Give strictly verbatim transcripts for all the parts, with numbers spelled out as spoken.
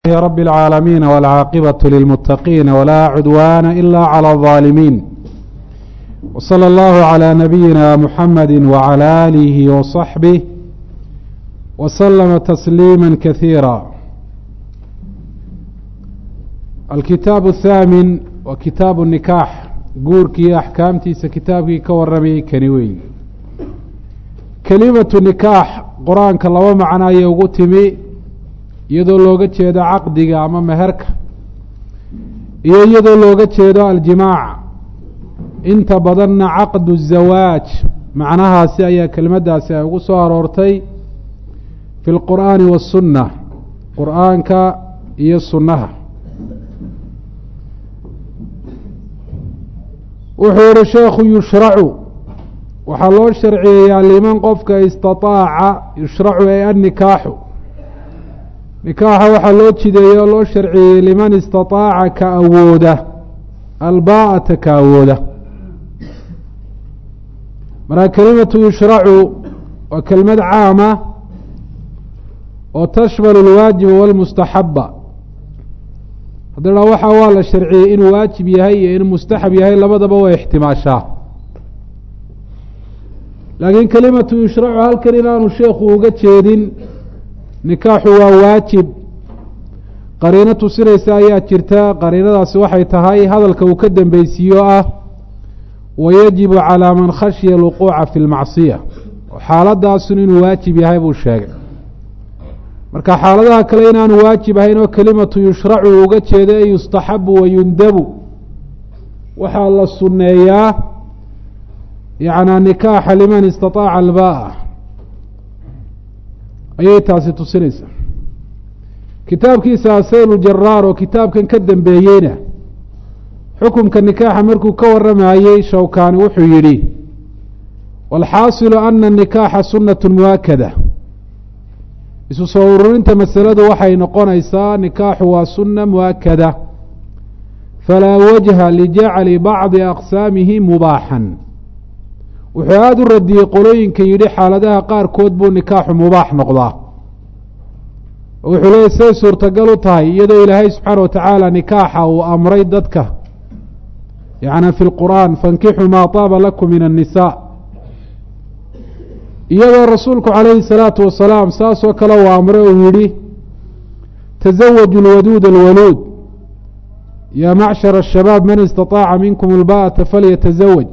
يا رب العالمين والعاقبة للمتقين ولا عدوان إلا على الظالمين وصلى الله على نبينا محمد وعلى آله وصحبه وسلم تسليما كثيرا. الكتاب الثامن وكتاب النكاح قوركي أحكامتيس كتابكي كورمي كنوي. كلمة النكاح قرآن كالله معنا يوغتمي iyadoo looga jeedo caqdiga ama meherka iyo iyadoo looga jeedo aljimaac inta badanna caqdu zawaaj macnahaasi ayaa kelmaddaasi ay ugu soo aroortay fi lqur'aani wasunna qur'aanka iyo sunnaha. wuxuu yihi sheekhu yushracu waxaa loo sharciyeeyaa liman qofka istataaca yushracu ay annikaaxu nikaaxa waxaa loo jideeyey oo loo sharciyey liman istataaca ka awooda albaa'ata ka awooda. markaa kelimatu yushracu waa kelmad caama oo tashmalu alwaajiba waalmustaxaba. haddii dhaa waxaa waa la sharciyey inuu waajib yahay iyo inuu mustaxab yahay labadaba way ixtimaashaa. laakiin kelimatu yushracu halkan inaanu sheekhu uga jeedin nikaaxu waa waajib qariino tusinaysa ayaa jirta. qariinadaasi waxay tahay hadalka uu ka dambeysiiyo ah wayajibu calaa man khashya alwuquuca fi lmacsiya. xaaladaasun inuu waajib yahay buu sheegay. marka xaaladaha kale inaanu waajib ahayn oo kelimatu yushracu uga jeeda e yustaxabu wayundabu waxaa la sunneeyaa yacnaa nikaaxa liman istataaca albaa'a ayay taasi tusinaysaa. kitaabkiisa asayl jaraar oo kitaabkan ka dambeeyeyna xukumka nikaaxa markuu ka waramayey shawkaani wuxuu yidhi waalxaasilu ana nikaaxa sunatu muwaakada. isu soo ururinta masaladu waxay noqonaysaa nikaaxu waa sunna muwaakada falaa wajha lijacli bacdi aqsaamihi mubaaxan. wuxuu aada u radiyey qolooyinka yidhi xaaladaha qaarkood buu nikaaxu mubaax noqdaa. wuxuu leeyay say suurtagal u tahay iyadoo ilaahay subxaana watacaala nikaaxa uu amray dadka yacni fi lqur'aan fankixuu maa taaba lakum min annisaa, iyadoo rasuulku calayhi salaatu wasalaam saasoo kale uu amray uu yidhi tasawaju alwaduud alwaluud yaa macshara ashabaab man istataaca minkum alba'ata falyatazawaj.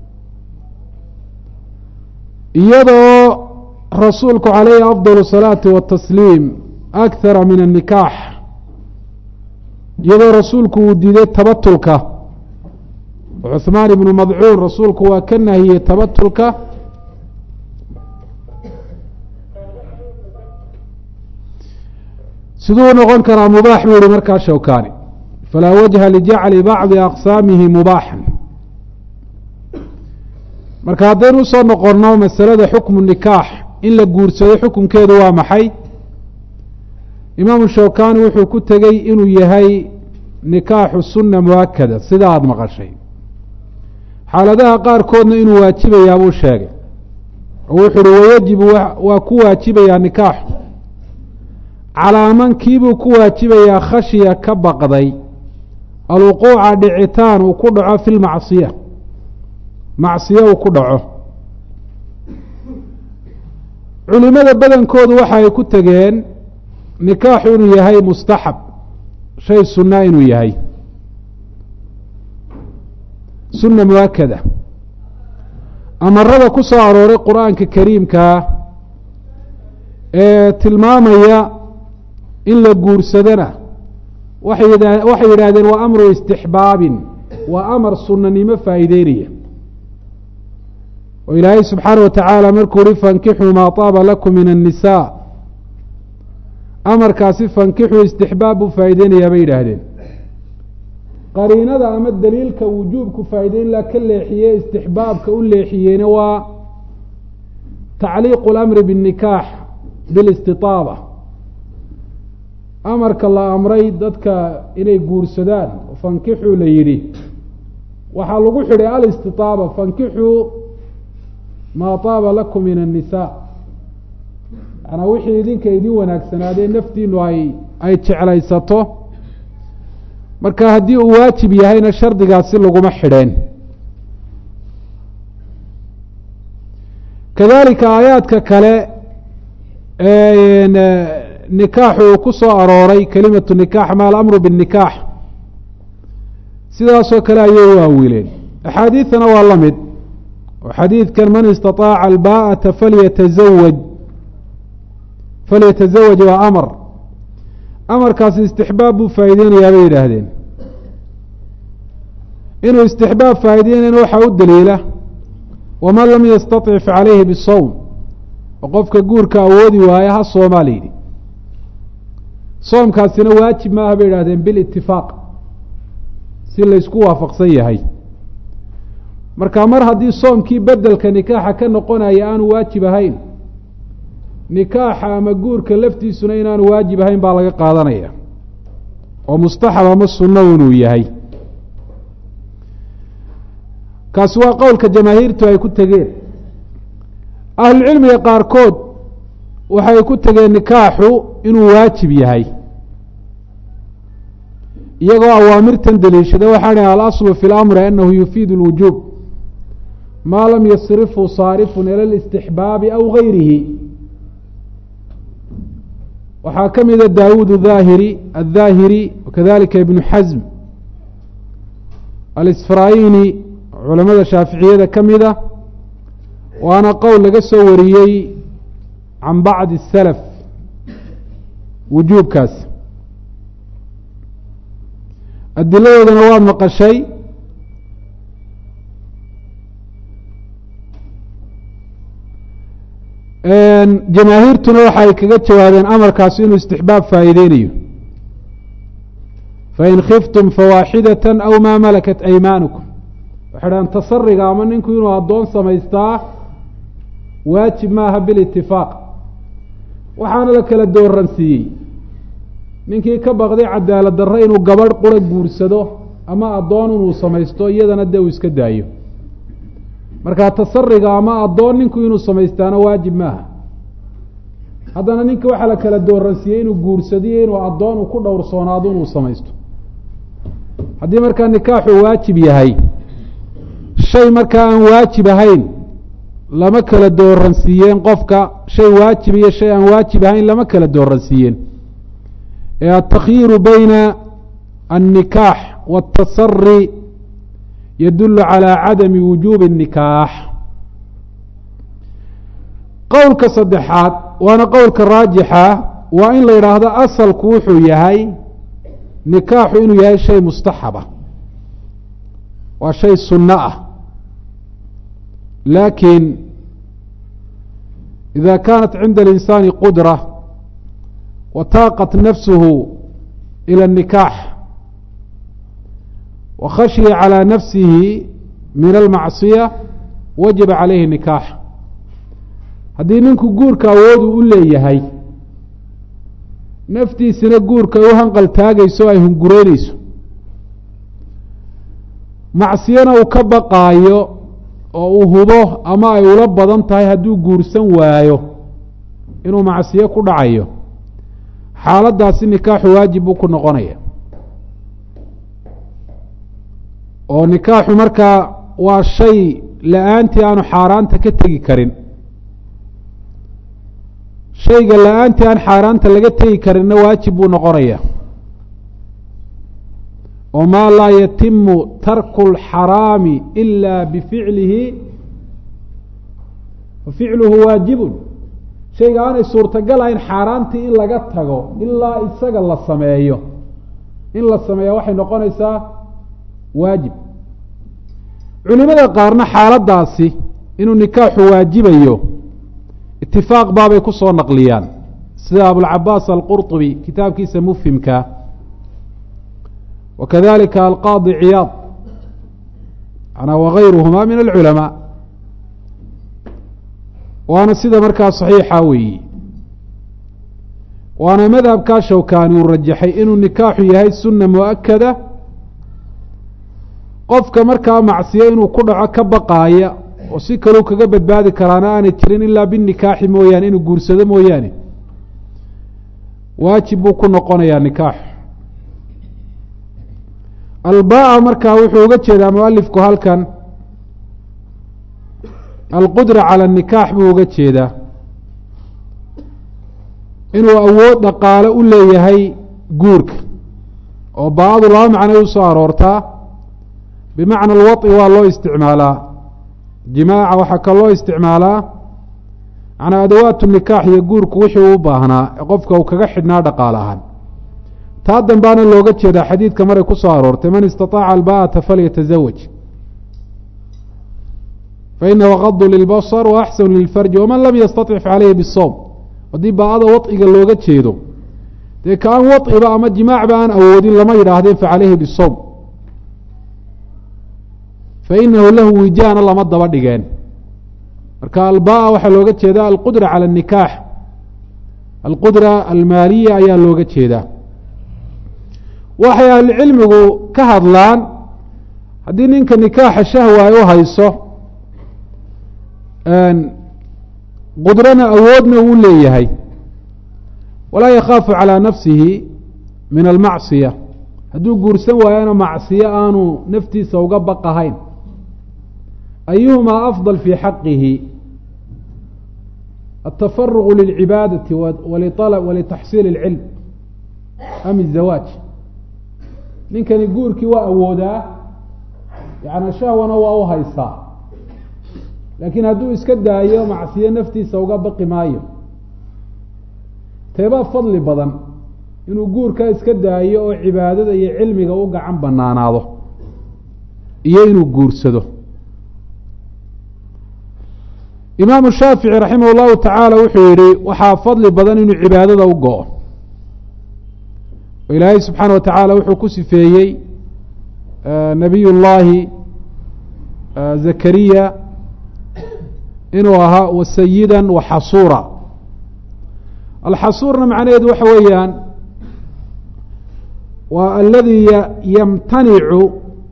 iyadoo rasuulku calayhi afdal الsalaati watasliim akhara min annikaax, iyadoo rasuulku uu diiday tabatulka. cuثmaan ibnu madcuun rasuulku waa ka nahiyey tabatulka. siduu noqon karaa mubaax buu yihi markaa shawkaani falaa wajha lijacli bacdi aqsaamihi mubaaxan. marka haddaynu usoo noqonno masalada xukmu nikaax in la guursado xukunkeedu waa maxay? imaamu shawkani wuxuu ku tegey inuu yahay nikaaxu sunna muwaakada sida aada maqashay. xaaladaha qaarkoodna inuu waajibayaa buu sheegay oo wuxu uhi wayajibu waa ku waajibayaa nikaaxu calaa man kiibuu ku waajibayaa khashya ka baqday alwuquuca dhicitaan uu ku dhaco fi lmacsiya macsiyo uu ku dhaco. culimada badankoodu waxa ay ku tegeen nikaaxu inuu yahay mustaxab shay sunna inuu yahay sunna muwaakada. amarada ku soo arooray qur-aanka kariimkaa ee tilmaamaya in la guursadana waxay waxay yidhaahdeen waa amru istixbaabin, waa amar sunnanimo faa'iideynaya. oo ilaahay subxaana watacaala markuu uhi fankixuu maa taaba lakum min annisaa, amarkaasi fankixuu istixbaab buu faa'iideynayaa bay yidhaahdeen. qariinada ama daliilka wujuubku faa'ideyn la ka leexiye istixbaabka u leexiyeyna waa tacliiqu اlamri biاnnikaax bilistitaaba. amarka la amray dadka inay guursadaan oo fankixuu la yidhi waxaa lagu xidhay alistitaaba fankixuu maa taaba lakum min annisaa. manaa wixii idinka idin wanaagsanaadee naftiinu ay ay jeclaysato marka haddii uu waajib yahayna shardigaasi laguma xidheen kadalika aayaadka kale ee nikaaxu uu ku soo arooray kelimatu nikaax ma alamru biاnikaax sidaasoo kale ayay u aawileen axaadiidana waa la mid oo xadiidkan man istaطaaca alba'ata falyatazawaj falyatazawaj waa amar amarkaasi istixbaab buu faa'iideynayaa bay yidhaahdeen inuu istixbaab faa'iideynayna waxaa u daliila waman lam yastaطic facalayhi bisawm oo qofka guurka awoodi waaya ha soomaa la yidhi soomkaasina waajib maaha bay yidhahdeen bilitifaaq si laysku waafaqsan yahay marka mar haddii soomkii bedelka nikaaxa ka noqonaya aanu waajib ahayn nikaaxa ama guurka laftiisuna inaanu waajib ahayn baa laga qaadanaya oo mustaxab ama sunno inuu yahay kaasi waa qowlka jamaahiirtu ay ku tegeen ahlucilmiga qaarkood waxay ku tegeen nikaaxu inuu waajib yahay iyagoo awaamirtan daliishada waxaa dhi alaslu fi اlamri anahu yufiidu اlwujuub maa lam yasrifhu saarifun ila اlاstixbaabi aw gayrihi waxaa ka mida daawuud aahiri الظaahiri wakadalika ibnu xasm alisfrayini culamada shaaficiyada ka mida waana qowl laga soo wariyey can bacdi الsalaf wujuubkaas adiladoodana waad maqashay jamaahiirtuna waxa ay kaga jawaabeen amarkaasi inuu istixbaab faa'iideynayo fain khiftum fawaaxidaة aw maa malakat aymaanukum waxay dhahan tasariga ama ninku inuu addoon samaystaa waajib maaha bilitifaaq waxaana la kala dooransiiyey ninkii ka baqday cadaalad darre inuu gabadh qura guursado ama addoon inuu samaysto iyadana dee uu iska daayo markaa tasariga ama addoon ninku inuu samaystaana waajib maaha haddana ninka waxaa la kala dooransiiyey inuu guursadiyo inuu addoon uu ku dhowrsoonaado inuu samaysto haddii markaa nikaaxu waajib yahay shay markaa aan waajib ahayn lama kala dooransiiyeen qofka shay waajib iyo shay aan waajib ahayn lama kala dooransiiyeen ee atakyiiru bayna الnikaax wالtasari yadul calى cadami wujuubi الnikaax qowlka saddexaad waana qowlka raajixa waa in la yidhaahdo asalku wuxuu yahay nikaaxu inuu yahay shay mustaxaba waa shay sunno ah laakiin إida kaanat cinda الإnsaani qudra wataaqat nafsuhu ilى الnikaax wakhashya calى nafsihi min almacصiya wajaba calayhi nikaax haddii ninku guurka awoodu u leeyahay naftiisina guurka ay u hanqal taagayso o ay hungureyneyso macsiyana uu ka baqaayo oo uu hubo ama ay ula badan tahay hadduu guursan waayo inuu macsiyo ku dhacayo xaaladdaasi nikaaxu waajib buu ku noqonaya oo nikaaxu markaa waa shay la-aantii aanu xaaraanta ka tegi karin shayga la-aantii aan xaaraanta laga tegi karinna waajib buu noqonaya oo maa laa yatimu tarku اlxaraami ila bificlihi faficluhu waajibun shayga aanay suurtagal ahayn xaaraantii in laga tago ilaa isaga la sameeyo in la sameeya waxay noqonaysaa waajib culimada qaarna xaaladdaasi inuu nikaaxu waajibayo itifaaq baabay ku soo naqliyaan sida abulcabaas alqurطubi kitaabkiisa mufhimka wakadalika alqaadi ciyaad ana wagayruhuma min alculamaa waana sida markaa saxiixa weeyi waana madhabkaa shawkaani uu rajaxay inuu nikaaxu yahay sunna mu-akada qofka markaa macsiyo inuu ku dhaco ka baqaaya oo si kaleu kaga badbaadi karaana aanay jirin ilaa binikaaxi mooyaane inuu guursado mooyaane waajib buu ku noqonayaa nikaax. albaa markaa wuxuu uga jeedaa mualifku halkan alqudra cala nikaax buu uga jeedaa inuu awood dhaqaale u leeyahay guurka, oo baa-adu laba macnay usoo aroortaa. bimacna alwaطi waa loo isticmaalaa jimaaca, waxaa ka loo isticmaalaa manaa adawaatu nikaax iyo guurku wixii uu baahnaa ee qofka uu kaga xidhnaa dhaqaale ahaan. taa dambaana looga jeedaa xadiidka maray ku soo aroortay man istaطaaca alba'ata falyatazawaj fainahu gadu lilbasr waaxsanu lilfarji waman lam yastaطic facalayhi bisawm. haddii baa-ada waطiga looga jeedo dee kaan waطiba ama jimaacba aan awoodin lama yidhaahdeen facalayhi bisawm, fainahu lahu wijaana lama daba dhigeen. marka albaa waxaa looga jeedaa alqudra cala الnikaax, alqudra almaaliya ayaa looga jeedaa. waxay ahlucilmigu ka hadlaan haddii ninka nikaaxa shahwa ay u hayso qudrana awoodna uu leeyahay walaa yakhaafu calىa nafsihi min almacصiya, hadduu guursan waayana macsiyo aanu naftiisa uga baqahayn. ayuhumaa afضل fii xaqihi atafarugu lilcibaadati walitaxsiil اlcilm am الzawaaj. ninkani guurkii waa awoodaa, yani shahwana waa u haysaa, laakiin hadduu iska daayo macsiyo naftiisa uga baqi maayo. teebaa fadli badan inuu guurkaa iska daayo oo cibaadada iyo cilmiga u gacan banaanaado, iyo inuu guursado. imaamu shaafici raximah اllahu tacaala wuxuu yihi waxaa fadli badan inuu cibaadada u go-o. ilaahay subxaana wa tacaala wuxuu ku sifeeyey nabiy llaahi zakariya inuu ahaa wasayida waxasuura. alxasuurna macnaheedu waxa weeyaan waa aladi yamtanicu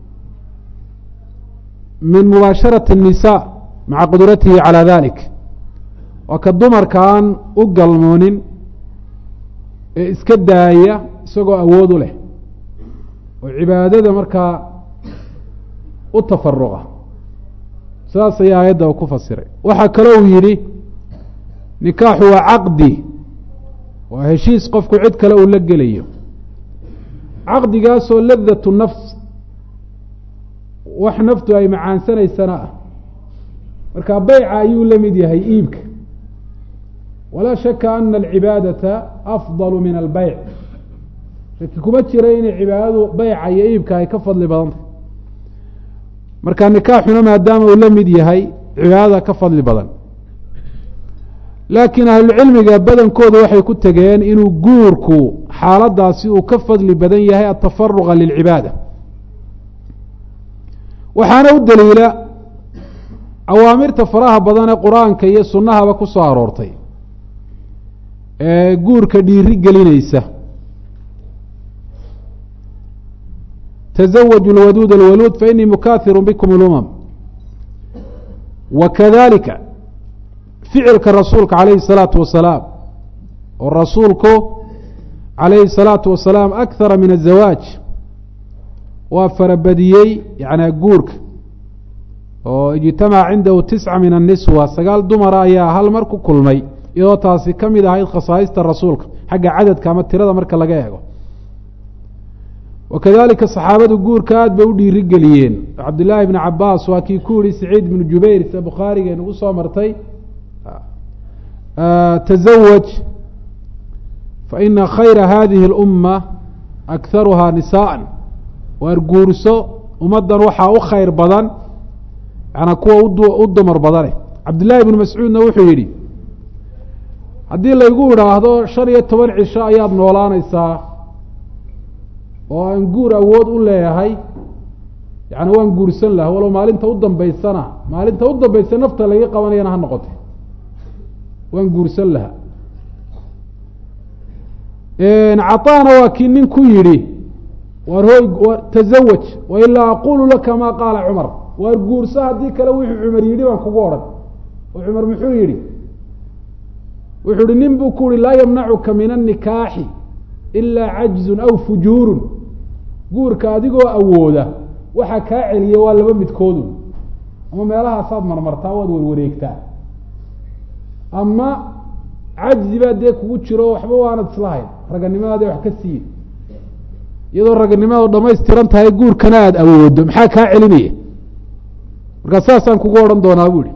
min mubaasharaةi الnisaa maca qudratihi calى dalik. waa ka dumarka aan u galmoonin ee iska daaya isagoo awood u leh oo cibaadada markaa u tafaruqa. saas ayaa aayadda ku fasiray. waxaa kaloo uu yidhi nikaaxu waa caqdi, waa heshiis qofku cid kale uu la gelayo. caqdigaasoo ladatu nafs, wax naftu ay macaansanaysana ah. marka beyca ayuu la mid yahay iibka. walaa shaka ana alcibaadata afضal min albeyc. shaki kuma jira inay cibaadadu beyca iyo iibka ay ka fadli badantay. marka nikaaxuna maadaama uu la mid yahay cibaadada ka fadli badan. laakiin ahlucilmiga badankooda waxay ku tegeen inuu guurku xaaladaasi uu ka fadli badan yahay atafaruqa lilcibaada. waxaana u daliila awaamirta faraha badan ee qur-aanka iyo sunnahaba ku soo aroortay ee guurka dhiiri gelinaysa. تزوجوا الودود الولود فإني مكاثر بكم الأمم. وكذلك فعلك رسولك عليه الصلاة والسلام والرسولك عليه الصلاة والسلام أكثر من الزواج وفربديي يعني قورك واجتمع عنده تسعة من النسوة سقال دمر يا هل مركو كل مي إذا تاسي كم إذا هاي خصائص الرسولك حق عدد كامت ترى مركا لقايقه. وكذلك الصحابة قور كاد بودي رجليين عبد الله بن عباس وكي كوري سعيد بن جبير البخاري نقصه مرتين آه تزوج فإن خير هذه الأمة أكثرها نساء وارقورسو ومدن وحا خير بدن أنا كوا أدمر بدنه. عبد الله بن مسعود نوحي يري هدي الله يقول هذا شرية تبن عشاء ياد نولان إساء oo aan guur awood u leeyahay, yani waan guursan laha walow maalinta u dambaysana maalinta u dambaysa nafta laga qabanayana ha noqotay waan guursan laha. cataana waa kii nin ku yidhi waar hooy tazawaj wailaa aqulu laka maa qaala cumar, waar guursa haddii kale wuxuu cumar yidhi baan kugu odhan. oo cumar muxuu yidhi? wuxuu ihi nin buu ku yihi laa yamnacuka min annikaaxi ilaa cajzun aw fujuurun guurka adigoo awooda waxa kaa celiya waa laba midkoodu ama meelahaasaad marmartaa waad warwareegtaa ama cajzi baa dee kugu jiro waxba waanad islahayn raganimadaada wax ka siiye iyadoo raganimadu dhamaystiran tahay guurkana aada awoodo maxaa kaa celinaya markaa saasaan kugu odhan doonaa bu ihi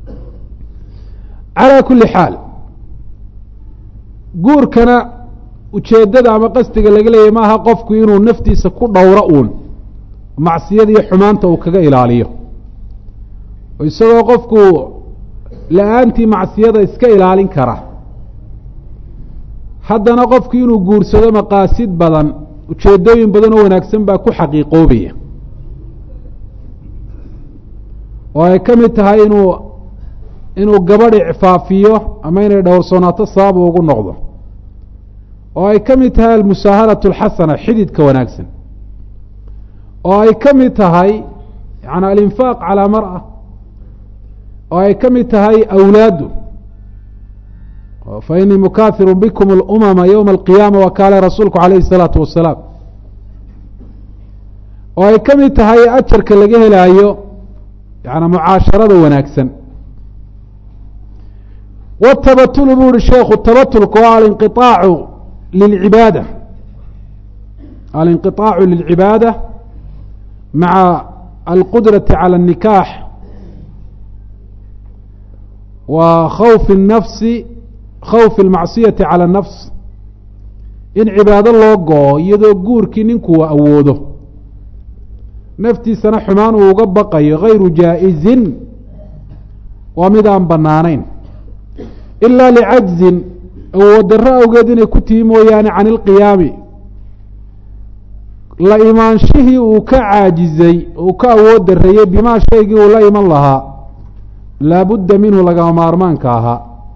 calaa kulli xaal guurkana ujeeddada ama qasdiga laga leeyahy maaha qofku inuu naftiisa ku dhowro uun macsiyada iyo xumaanta uu kaga ilaaliyo oo isagoo qofku la-aantii macsiyada iska ilaalin kara haddana qofku inuu guursado maqaasid badan ujeeddooyin badan oo wanaagsan baa ku xaqiiqoobaya oo ay ka mid tahay inuu inuu gabadh icfaafiyo ama inay dhowrsoonaato sabab ugu noqdo oo ay ka mid tahay almusaaharatu alxasana xididka wanaagsan oo ay ka mid tahay yani alinfaaq calaa mar'a oo ay ka mid tahay awlaadu fa inii mukaahiru bikum alumama ywma alqiyaama wa kaale rasuulku calayhi الsalaatu wasalaam oo ay ka mid tahay ajarka laga helaayo yani mucaasharada wanaagsan watabatulu buu uhi sheekhu tabatulka oo alinqiaacu lilcibaada alinqiطaacu lilcibaada maca alqudrati calى الnikaax wa khawfi الnafsi khawfi اlmacsiyati calى الnafs in cibaado loo go-o iyadoo guurkii ninkuu awoodo naftiisana xumaan uu uga baqayo gayru jaa-izin waa mid aan banaanayn ilaa licajzin awood darro awgeed inay ku tihi mooyaane can ilqiyaami la imaanshihii uu ka caajizay uu ka awood dareeyey bimaa shaygii uu la iman lahaa laabudda minhu lagama maarmaanka ahaa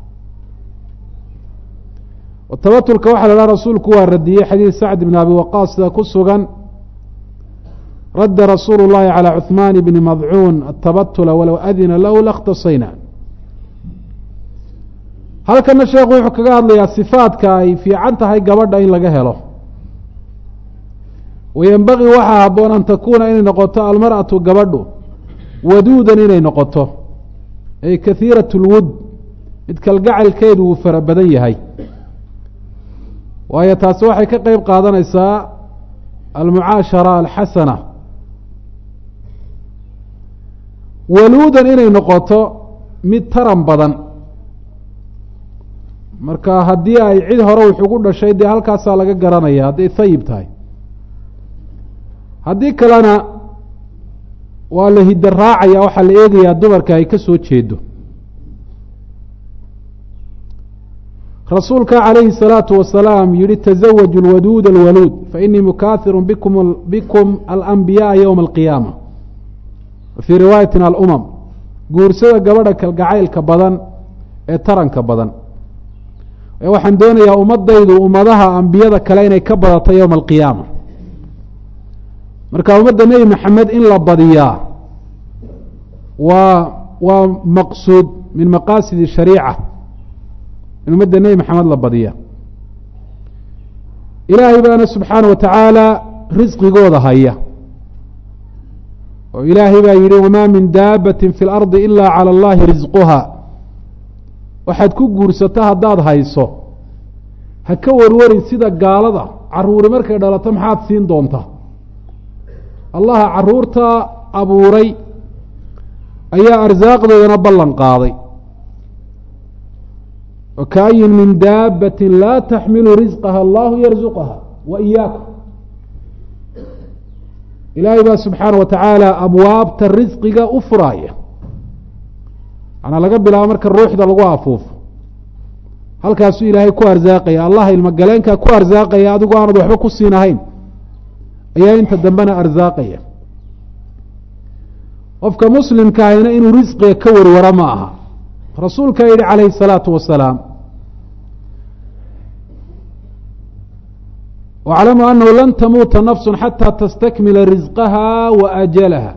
tabatulka waxaa la haha rasuulku waa radiyey xadiid sacd bn abi waqaas sida ku sugan radda rasuulu llahi calى cuثmaan bni madcuun atabatula walow adina lahu lakhtasayna halkana sheekhu wuxuu kaga hadlayaa sifaadka ay fiican tahay gabadha in laga helo wayenbagii waxaa habboon an takuuna inay noqoto almarأatu gabadhu waduudan inay noqoto ay kahiiraة اlwud mid kalgacalkeedu uu fara badan yahay waayo taasi waxay ka qeyb qaadanaysaa almucaashara alxasana waluudan inay noqoto mid taran badan marka haddii ay cid hore wuxugu dhashay dee halkaasaa laga garanaya hadday hayib tahay haddii kalena waa la hidda raacaya waxaa la eegayaa dumarka ay ka soo jeedo rasuulka calayhi الsalaatu wasalaam yihi tزawaju اlwaduud اlwaluud fainii mukaahiru bikum bikum alanbiyaءa ywma alqiyaama fii riwaayatin alumam guursada gabadha kalgacaylka badan ee taranka badan waxaan doonayaa ummadaydu ummadaha ambiyada kale inay ka badato yowma alqiyaama marka ummadda nebi maxamed in la badiyaa waa waa maqsuud min maqaasidi shariica in ummadda nebi maxamed la badiya ilaahay baana subxaana wa tacaala risqigooda haya oo ilaahay baa yihi wamaa min daabati fi اlardi ila calى اllahi risquha waxaad ku guursato haddaad hayso ha ka warwarin sida gaalada caruuri markay dhalato maxaad siin doontaa allaha caruurta abuuray ayaa arsaaqdoodana ballan qaaday wakaayin min daabati laa taxmilu risqaha allahu yarzuqaha wa iyaakum ilaahay baa subxaana wa tacaala abwaabta risqiga u furaaya manaa laga bilaabo marka ruuxda lagu afuufo halkaasuu ilaahay ku arsaaqaya allah ilmagaleenkaa ku arsaaqaya adigu aanad waxba ku siin ahayn ayaa inta dambena arsaaqaya qofka muslimka ahina inuu risqiga ka warwaro ma aha rasuulkaa yihi calayhi الsalaatu wasalaam waclamuu anahu lan tamuuta nafsu xataa tastakmila risqaha wa ajalaha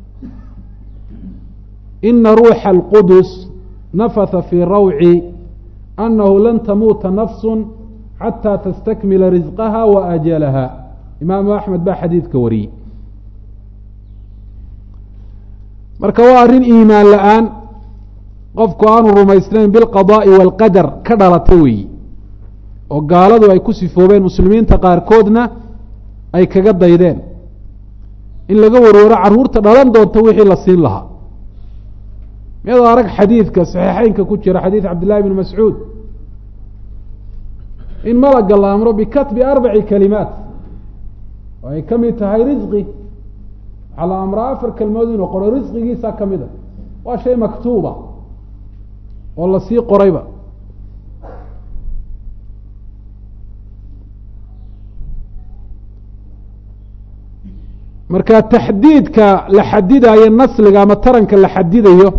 ina ruuxa اlqudus nafatha fii rawci anahu lan tamuuta nafsu xatىa tastakmila risqaha wa ajalaha. imaamu axmed baa xadiidka wariyey. marka waa arrin iimaan la-aan qofku aanu rumaysnayn bilqadaa'i waalqadar ka dhalata weeyi, oo gaaladu ay ku sifoobeen, muslimiinta qaarkoodna ay kaga daydeen in laga warwaro carruurta dhalan doonta wixii la siin lahaa. miyadoo arag xadiidka saxiixeynka ku jira xadiid cabdillahi bni mascuud in malaga la amro bikatbi arbaci kalimaat oo ay ka mid tahay risqi, waxaa la amraa afar kelmood inuu qoro, risqigiisa ka mid a, waa shay maktuuba oo lasii qorayba. marka taxdiidka la xadidayo nasliga ama taranka la xadidayo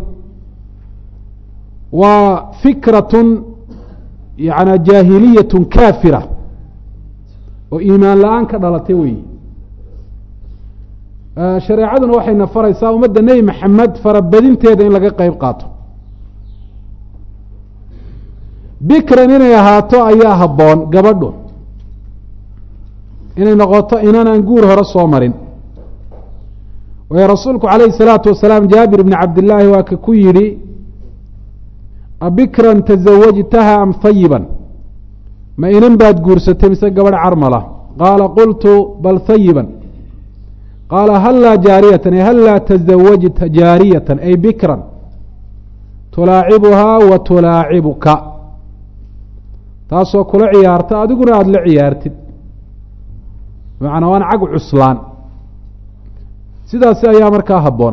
waa fikratun yana jaahiliyatun kaafira oo iimaan la-aan ka dhalatay weyi. shareecaduna waxayna faraysaa ummadda nebi maxamed farabadinteeda in laga qeyb qaato. bikran inay ahaato ayaa habboon gabadhu, inay noqoto inanaan guur hore soo marin. waayo rasuulku calayhi salaatu wasalaam jaabir bni cabdillaahi waa ka ku yidhi abikran tasawajtaha am hayiban, ma inan baad guursatay mise gabadh carmala? qaala qultu bal hayiban. qaala hallaa jaariyatan ay hallaa tasawajta jaariyatan ay bikran tulaacibuhaa wa tulaacibuka, taasoo kula ciyaarta adiguna aada la ciyaartid, bimacnaa waan cag cuslaan. sidaasi ayaa markaa habboon,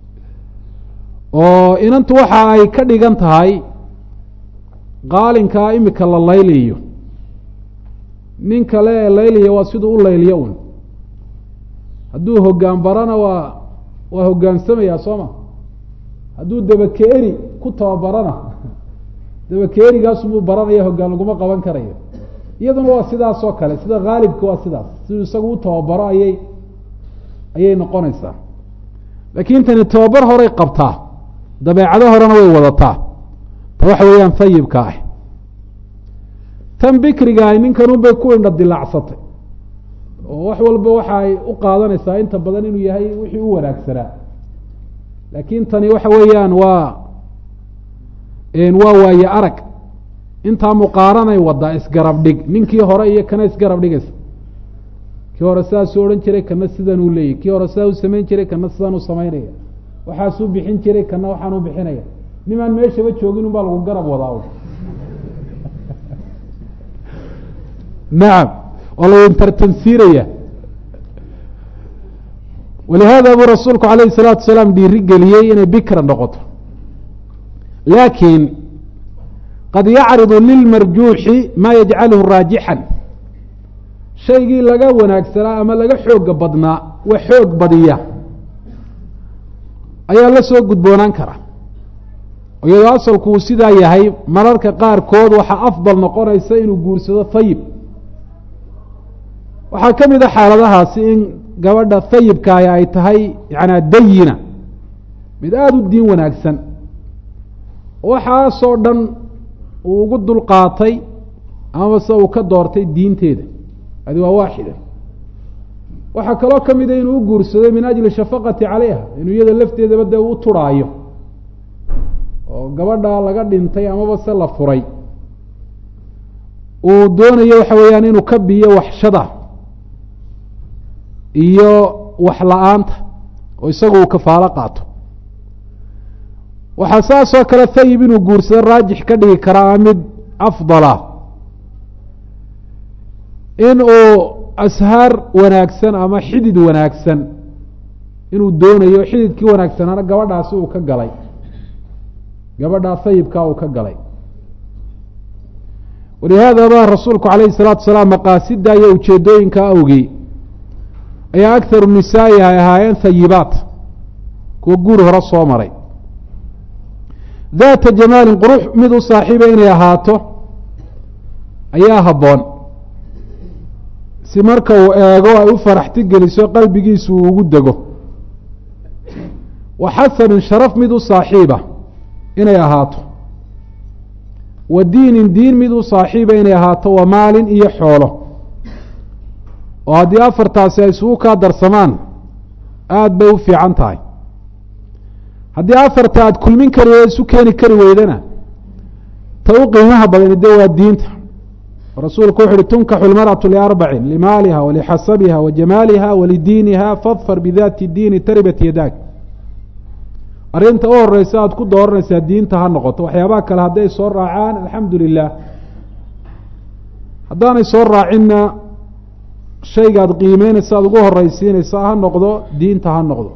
oo inantu waxa ay ka dhigan tahay qaalinkaa imika la layliyo, nin kale ee layliya waa siduu u layliyo un, hadduu hoggaan barana waa waa hogaansamayaa soo ma, hadduu dabakeeri ku tababarana dabakeerigaasubuu baranaya, hoggaan laguma qaban karayo. iyaduna waa sidaas oo kale, sida haalibka waa sidaas, siduu isagu u tababaro ayay ayay noqonaysaa. laakiin tani tababar horay qabtaa, dabeecado horena way wadataa, ta waxa weeyaan hayibka ah. tan bikriga ahy ninkanun bay ku indha dilaacsatay, oo wax walba waxa ay u qaadanaysaa inta badan inuu yahay wixii u wanaagsanaa. laakiin tani waxa weeyaan waa waa waaye arag, intaa muqaaranay wadaa isgarab dhig, ninkii hore iyo kana isgarab dhigaysa. kii hore sidaasuu odhan jiray, kana sidanuu leeyahy, kii hore sidaa u samayn jiray, kana sidanuu samaynaya, waxaasuu bixin jiray, kana waxaanuu bixinaya. nimaan meeshaba joogin un baa lagu garab wadaa nacam, oo lagu tartansiiraya. walihaada buu rasuulku calayhi salaatu wasalaam dhiiri geliyey inay bikra noqoto. laakiin qad yacridu lilmarjuuxi maa yajcaluhu raajixan, shaygii laga wanaagsanaa ama laga xooga badnaa wax xoog badiya ayaa la soo gudboonaan kara. iyadoo asalku uu sidaa yahay, mararka qaarkood waxaa afdal noqonaysa inuu guursado hayib. waxaa ka mid a xaaladahaasi in gabadha hayibkaahi ay tahay yanaa dayina, mid aada u diin wanaagsan, waxaasoo dhan uu ugu dulqaatay amaba se uu ka doortay diinteeda, adi waa waaxida. waxaa kaloo ka mida inuu u guursado min ajli shafaqati calayha, inuu iyada lafteedaba dee u turhaayo, oo gabadha laga dhintay amaba se la furay uu doonayo waxa weeyaan inuu ka biyo waxshada iyo wax la-aanta, oo isagu uu kafaalo qaato. waxaa saas oo kale hayib inuu guursado raajix ka dhigi karaa mid afdala, in uu ashaar wanaagsan ama xidid wanaagsan inuu doonayo, xididkii wanaagsanaana gabadhaasi uu ka galay, gabadhaa hayibkaa uu ka galay. walihaada ba rasuulku calayhi salaatu wasalaam maqaasida iyo ujeedooyinka awgii ayaa akharu nisaa'i ay ahaayeen hayibaat, kuwa guur hore soo maray. daata jamaalin, qurux mid u saaxiiba inay ahaato ayaa habboon, si marka uu eego ay u faraxti geliso qalbigiisu uu ugu dego. wa xasabin, sharaf mid u saaxiiba inay ahaato, wa diinin diin mid u saaxiiba inay ahaato wa maalin iyo xoolo oo haddii afartaasi ay isugu kaa darsamaan aada bay u fiican tahay haddii afarta aada kulmin kari weyda isu keeni kari weydana ta u qiimaha badani dee waa diinta rasuulku wuxu uhi tunkaxu اlmarأaةu liarbacin limaaliha walixasabiha wajamaaliha walidiiniha fadfar bidaati diini taribat yadaag arrinta u horeysa aada ku dooranaysaa diinta ha noqoto waxyaabaha kale hadday soo raacaan alxamdu lilah haddaanay soo raacinna shayga ad qiimeynaysa aada ugu horeysiinaysa ha noqdo diinta ha noqdo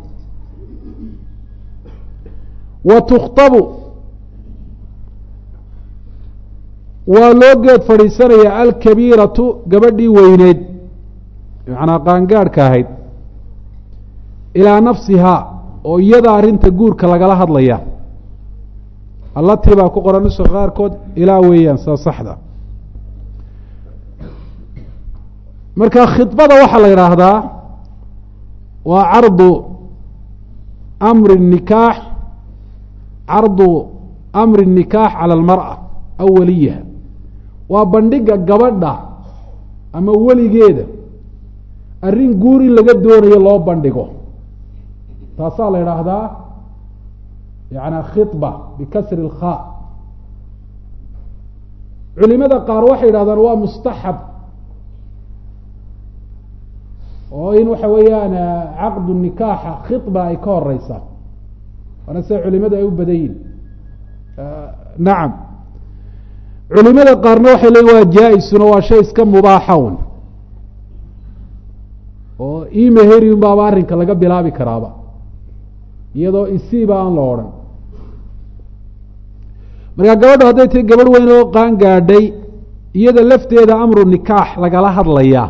wa tukhtabu waa loo geed fadhiisanaya alkabiiratu gabadhii weyneyd macnaa qaangaadhka ahayd ilaa nafsihaa oo iyada arrinta guurka lagala hadlaya allatii baa ku qoran nuska qaarkood ilaa weeyaan sida saxda marka khidbada waxaa la yidhaahdaa waa cardu amri nikaax cardu amri الnikaax calى اlmarأة aw waliyaha waa bandhiga gabadha ama weligeeda arrin guur in laga doonayo loo bandhigo taasaa la yidhaahdaa yaعni khiطba bikasri اlkhaa culimada qaar waxay yidhahdaan waa mustaxab oo in waxa weeyaan caqdu nikaaxa khiطba ay ka horeysaa waana sida culimada ay u badan yihin nacam culimada qaarna waxay leeyiin waa jaa-isuna waa shay iska mubaaxa un oo imeheri un baaba arrinka laga bilaabi karaaba iyadoo isiiba aan la odhan markaa gabadho hadday tahay gabadh weyn oo qaan gaadhay iyada lafteeda amru nikaax lagala hadlayaa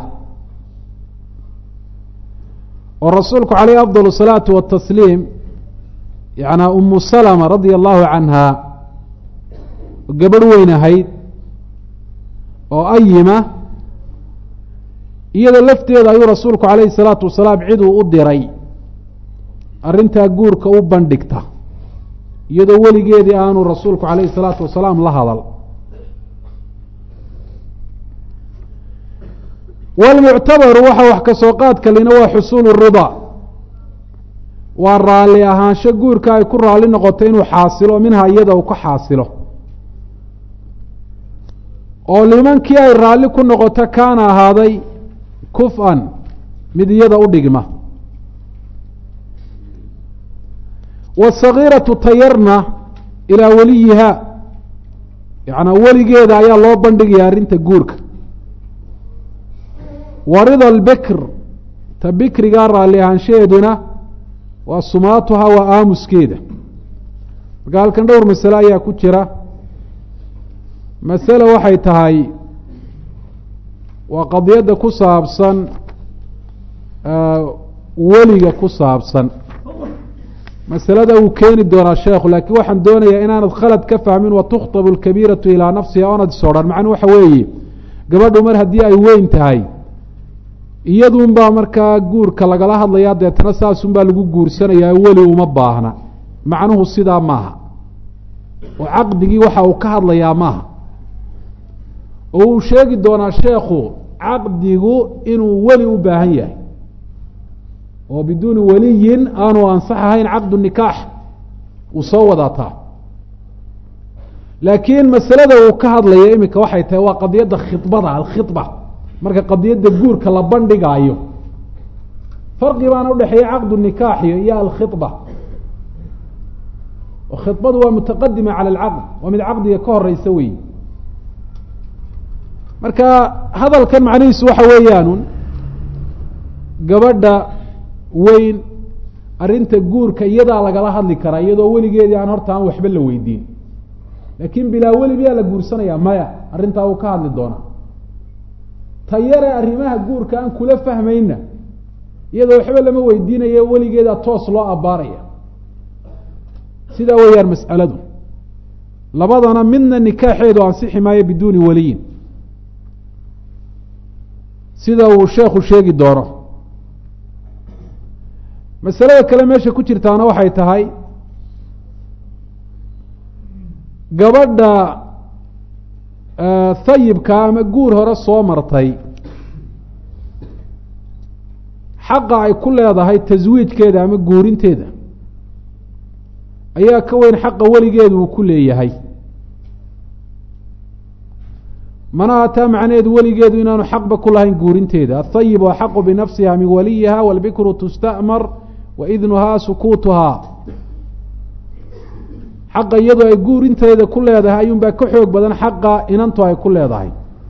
oo rasuulku caleyhi afdal الsalaatu watasliim yaعnaa umu salama radia allahu canha gabadh weyn ahayd oo ayima iyada lafteeda ayuu rasuulku calayhi الsalaatu wasalaam ciduu u diray arrintaa guurka u bandhigta iyadoo weligeedii aanu rasuulku calayhi الsalaatu wasalaam la hadal wاlmuctabaru waxa wax ka soo qaad kalina waa xusuul الridaa waa raalli ahaansho guurka ay ku raalli noqoto inuu xaasilo minha iyada uu ka xaasilo oo limankii ay raalli ku noqoto kaana ahaaday kuf-an mid iyada u dhigma wasagiiratu tayarna ilaa weliyiha yaعnaa weligeeda ayaa loo bandhigaya arrinta guurka wa rida albikr ta bikrigaa raalli ahaanshaheeduna waa sumaatuha waa aamuskeeda marka halkan dhowr masale ayaa ku jira masale waxay tahay waa qadiyadda ku saabsan weliga ku saabsan masalada wuu keeni doonaa sheekhu laakiin waxaan doonayaa inaanad khalad ka fahmin watuktabu اlkabiiratu ilaa nafsiha oonad is odhan macnuu waxa weeye gabadhu mar haddii ay weyn tahay iyadun baa markaa guurka lagala hadlayaa deetana saasun baa lagu guursanayaa weli uma baahna macnuhu sidaa maaha oo caqdigii waxa uu ka hadlayaa maaha oo uu sheegi doonaa sheekhu caqdigu inuu weli u baahan yahay oo biduuni waliyin aanu ansax ahayn caqdu nikaax uu soo wadaataa laakiin masalada uu ka hadlaya iminka waxay tahay waa qadiyadda khibada alkhiba marka qadiyadda guurka la bandhigaayo farqi baana udhexeeya caqdu nikaaxiyo iyo alkhiba oo khibadu waa mutaqadima cala alcaqd waa mid caqdiga ka horeysa wey marka hadalkan macnihiisu waxa weeyaanun gabadha weyn arrinta guurka iyadaa lagala hadli karaa iyadoo weligeedii aan horta aan waxba la weydiin laakiin bilaa weli miyaa la guursanayaa maya arrintaa uu ka hadli doonaa tayare arrimaha guurka aan kula fahmayna iyadoo waxba lama weydiinayo weligeedaa toos loo abbaaraya sidaa weeyaan mas'aladu labadana midna nikaaxeedu ansixi maayo biduuni waliyin sida uu sheekhu sheegi doono masalada kale meesha ku jirtaana waxay tahay gabadha hayibka ama guur hore soo martay xaqa ay ku leedahay taswiijkeeda ama guurinteeda ayaa ka weyn xaqa weligeedu uu ku leeyahay. mana ataa macnaheedu weligeedu inaanu xaqba ku lahayn guurinteeda. aلhayibu axaqu binafsiha min waliyiha wاlbikru tusta'mar waidnuhaa sukuutuhaa. xaqa iyadoo ay guurinteeda ku leedahay ayuun baa ka xoog badan xaqa inantu ay ku leedahay.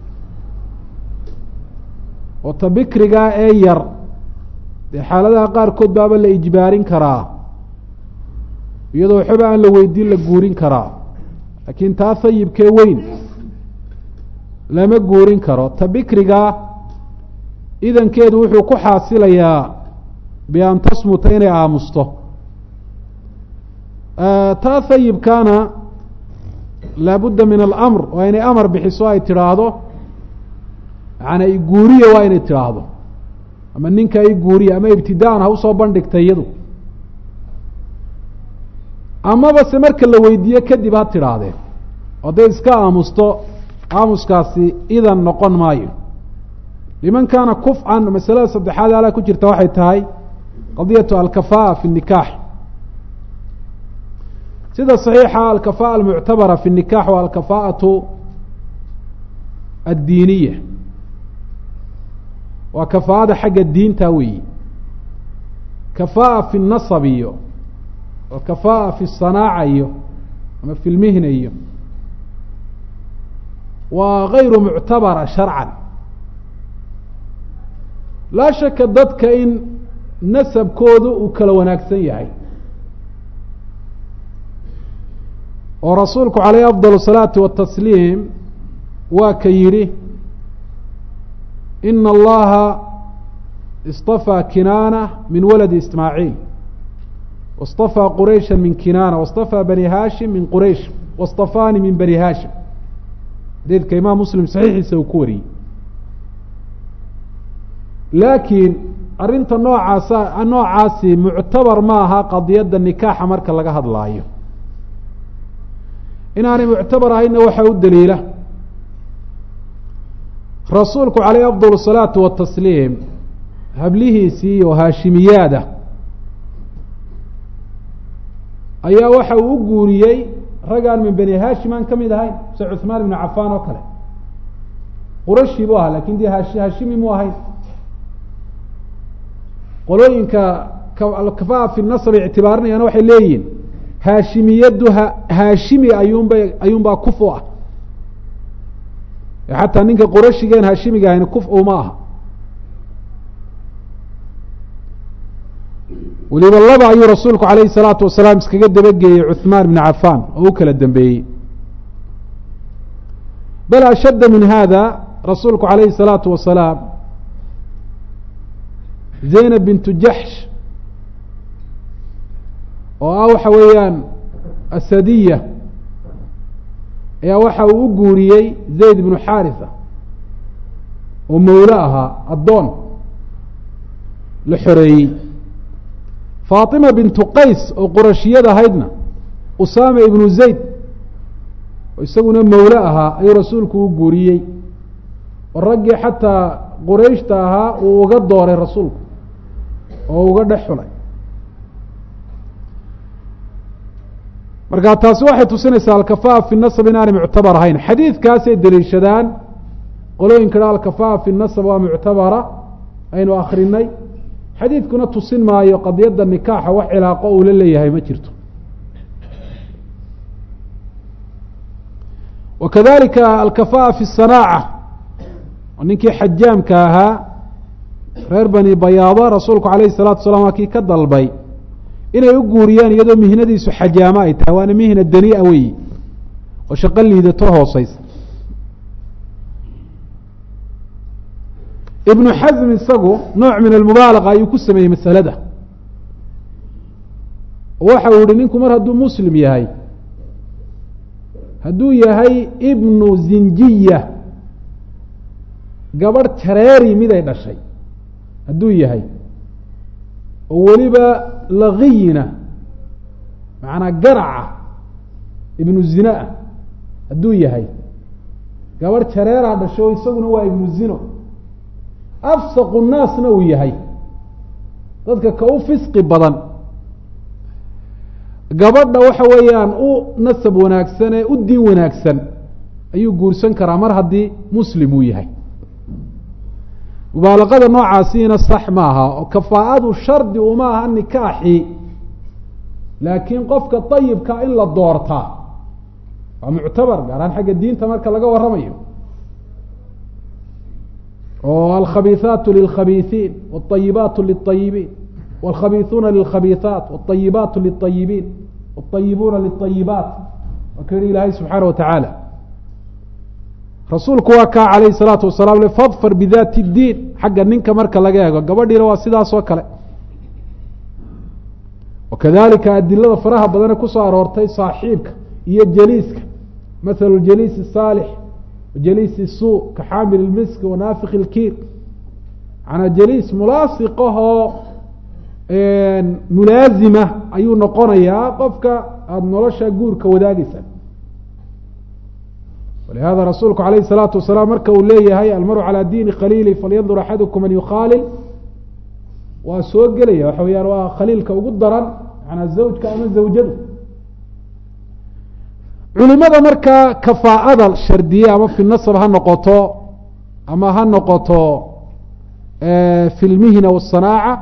oo ta bikrigaa ee yar dee xaaladaha qaarkood baaba la ijbaarin karaa iyadoo waxba aan la weydiin la guurin karaa, laakiin taa hayibkee weyn lama guurin karo. ta bikrigaa idankeedu wuxuu ku xaasilayaa bian tasmuta inay aamusto. taa hayibkaana laabudda min alamr, waa inay amar bixiso ay tidhaahdo yaani i guuriya, waa inay tidhaahdo ama ninka i guuriya, ama ibtidaan ha usoo bandhigta iyadu, amaba se marka la weydiiye kadib ha tidhaahdee. hadday iska aamusto aamuskaasi idan noqon maayo. liman kaana kufcan, masalada saddexaad alaa ku jirta waxay tahay qadiyatu alkafaa'a fi nikaax. sida saxiixa alkafaa'a almuctabara fi nikaax waa alkafaa'atu addiiniya, waa kafaa'ada xagga diinta weeyi. kafaa'a fi nasab iyo alkafaa'a fi sanaaca iyo ama fi lmihna iyo waa gayru muctabara sharcan. laa shaka dadka in nasabkoodu uu kala wanaagsan yahay, oo rasuulku calayhi afdal الsalaati watasliim waa ka yidhi ina allaha اstafaa kinaana min waladi ismaaciil واstafaa quraysha min kinaana واstafaa bani haashim min quraysh واstafaani min bani haashim. xadiidka imaam muslim saxiixiisa uu ku wariyey. laakiin arrinta noocaasa noocaasi muctabar ma aha qadiyadda nikaaxa marka laga hadlaayo. inaanay muctabar ahayna waxaa u daliila rasuulku calayhi afdal الsalaatu watasliim hablihiisii oo haashimiyaada ayaa waxa uu u guuriyey ragaan min bani haashim aan ka mid ahayn, se cuثmaan ibnu cafaan oo kale. qurashi buu ahaa, lakin dee hash haashimi mu ahayn. qolooyinka alkafaa fi nasr ictibaarinayana waxay leeyihin haashimiyaddu ha haashimi ayuunba ayuunbaa kuf u ah, xataa ninka qurashigeen haashimiga ahayna kuf uma aha. weliba laba ayuu rasuulku calayhi الsalaatu wasalaam iskaga dabageeyey cuثmaan ibn cafaan oo u kala dambeeyey. bal ashadda min hada rasuulku calayhi الsalaatu wasalaam zaynab bintu jaxsh oo ah waxa weeyaan asadiya ayaa waxa uu u guuriyey zayd ibnu xaarisa oo mawlo ahaa, addoon la xoreeyey. faatima bintu qays oo qurashiyad ahaydna usaama ibnu zayd oo isaguna mawlo ahaa ayuu rasuulku u guuriyey, oo raggii xataa qurayshta ahaa uu uga dooray rasuulku oo uga dhex xulay. markaa taasi waxay tusinaysaa alkafaa fi nasab inaanay muctabar ahayn. xadiidkaasay deliishadaan qolooyinka ha alkafaa fi nasab waa muctabara aynu akrinay. xadiidkuna tusin maayo qadiyadda nikaaxa wax cilaaqo uu la leeyahay ma jirto. wakadalika alkafaa fi sanaaca, ninkii xajaamka ahaa reer bani bayaada rasuulku calayhi الsalaatu wasalaam waa kii ka dalbay inay u guuriyaan iyadoo mihnadiisu xajaamo ay tahay, waana mihna daniia weyi oo shaqo liidato hooseysa. ibnu xasm isagu nooc min almubaalaqa ayuu ku sameeyey masalada, waxa uu yihi ninku mar hadduu muslim yahay, hadduu yahay ibnu zinjiya gabadh jareeri mid ay dhashay hadduu yahay, oo weliba lagiyina macnaa garaca ibnu zinaa hadduu yahay, gabadh jareeraa dhasho isaguna waa ibnu zino afsaqu naasna uu yahay dadka ka u fisqi badan gabadha waxa weeyaan u nasab wanaagsan ee u diin wanaagsan ayuu guursan karaa mar haddii muslim uu yahay mubaalaqada noocaasiina sax ma aha oo kafaa'adu shardi uma aha nikaaxi laakiin qofka ayibka in la doortaa waa muctabar gaaraan xagga diinta marka laga waramayo oo alkhabiiثaatu lilkhabiiثiin wاطayibaatu liلطayibiin wاlkhabiiثuuna lilkhabiiثaat wاطayibaatu liلطayibiin wاطayibuuna liلطayibaat waa ka yihi ilaahay subxaana wa tacaala rasuulku waa kaa calayh الsalaatu wasalaam le fadfar bidaati اdiin xagga ninka marka laga eego gabadhiina waa sidaas oo kale wakadalika adilada faraha badane kusoo aroortay saaxiibka iyo jaliiska mahalu jaliis الsaalix wajaliis الsuu ka xaamil اlmisk wanaafiq اlkiir manaa jaliis mulaasiqahoo mulaazima ayuu noqonayaa qofka aada nolosha guurka wadaagaysa walihada rasuulku alayh الsalaatu wasalaam marka uu leeyahay almaru calى diini khaliili falyandur axadukum man yukhaalil waa soo gelaya waxa weyaan waa khaliilka ugu daran manaa zawjka ama zawjadu culimada markaa kafaa'ada shardiye ama fi nasab ha noqoto ama ha noqoto fi lmihna waالصanaaca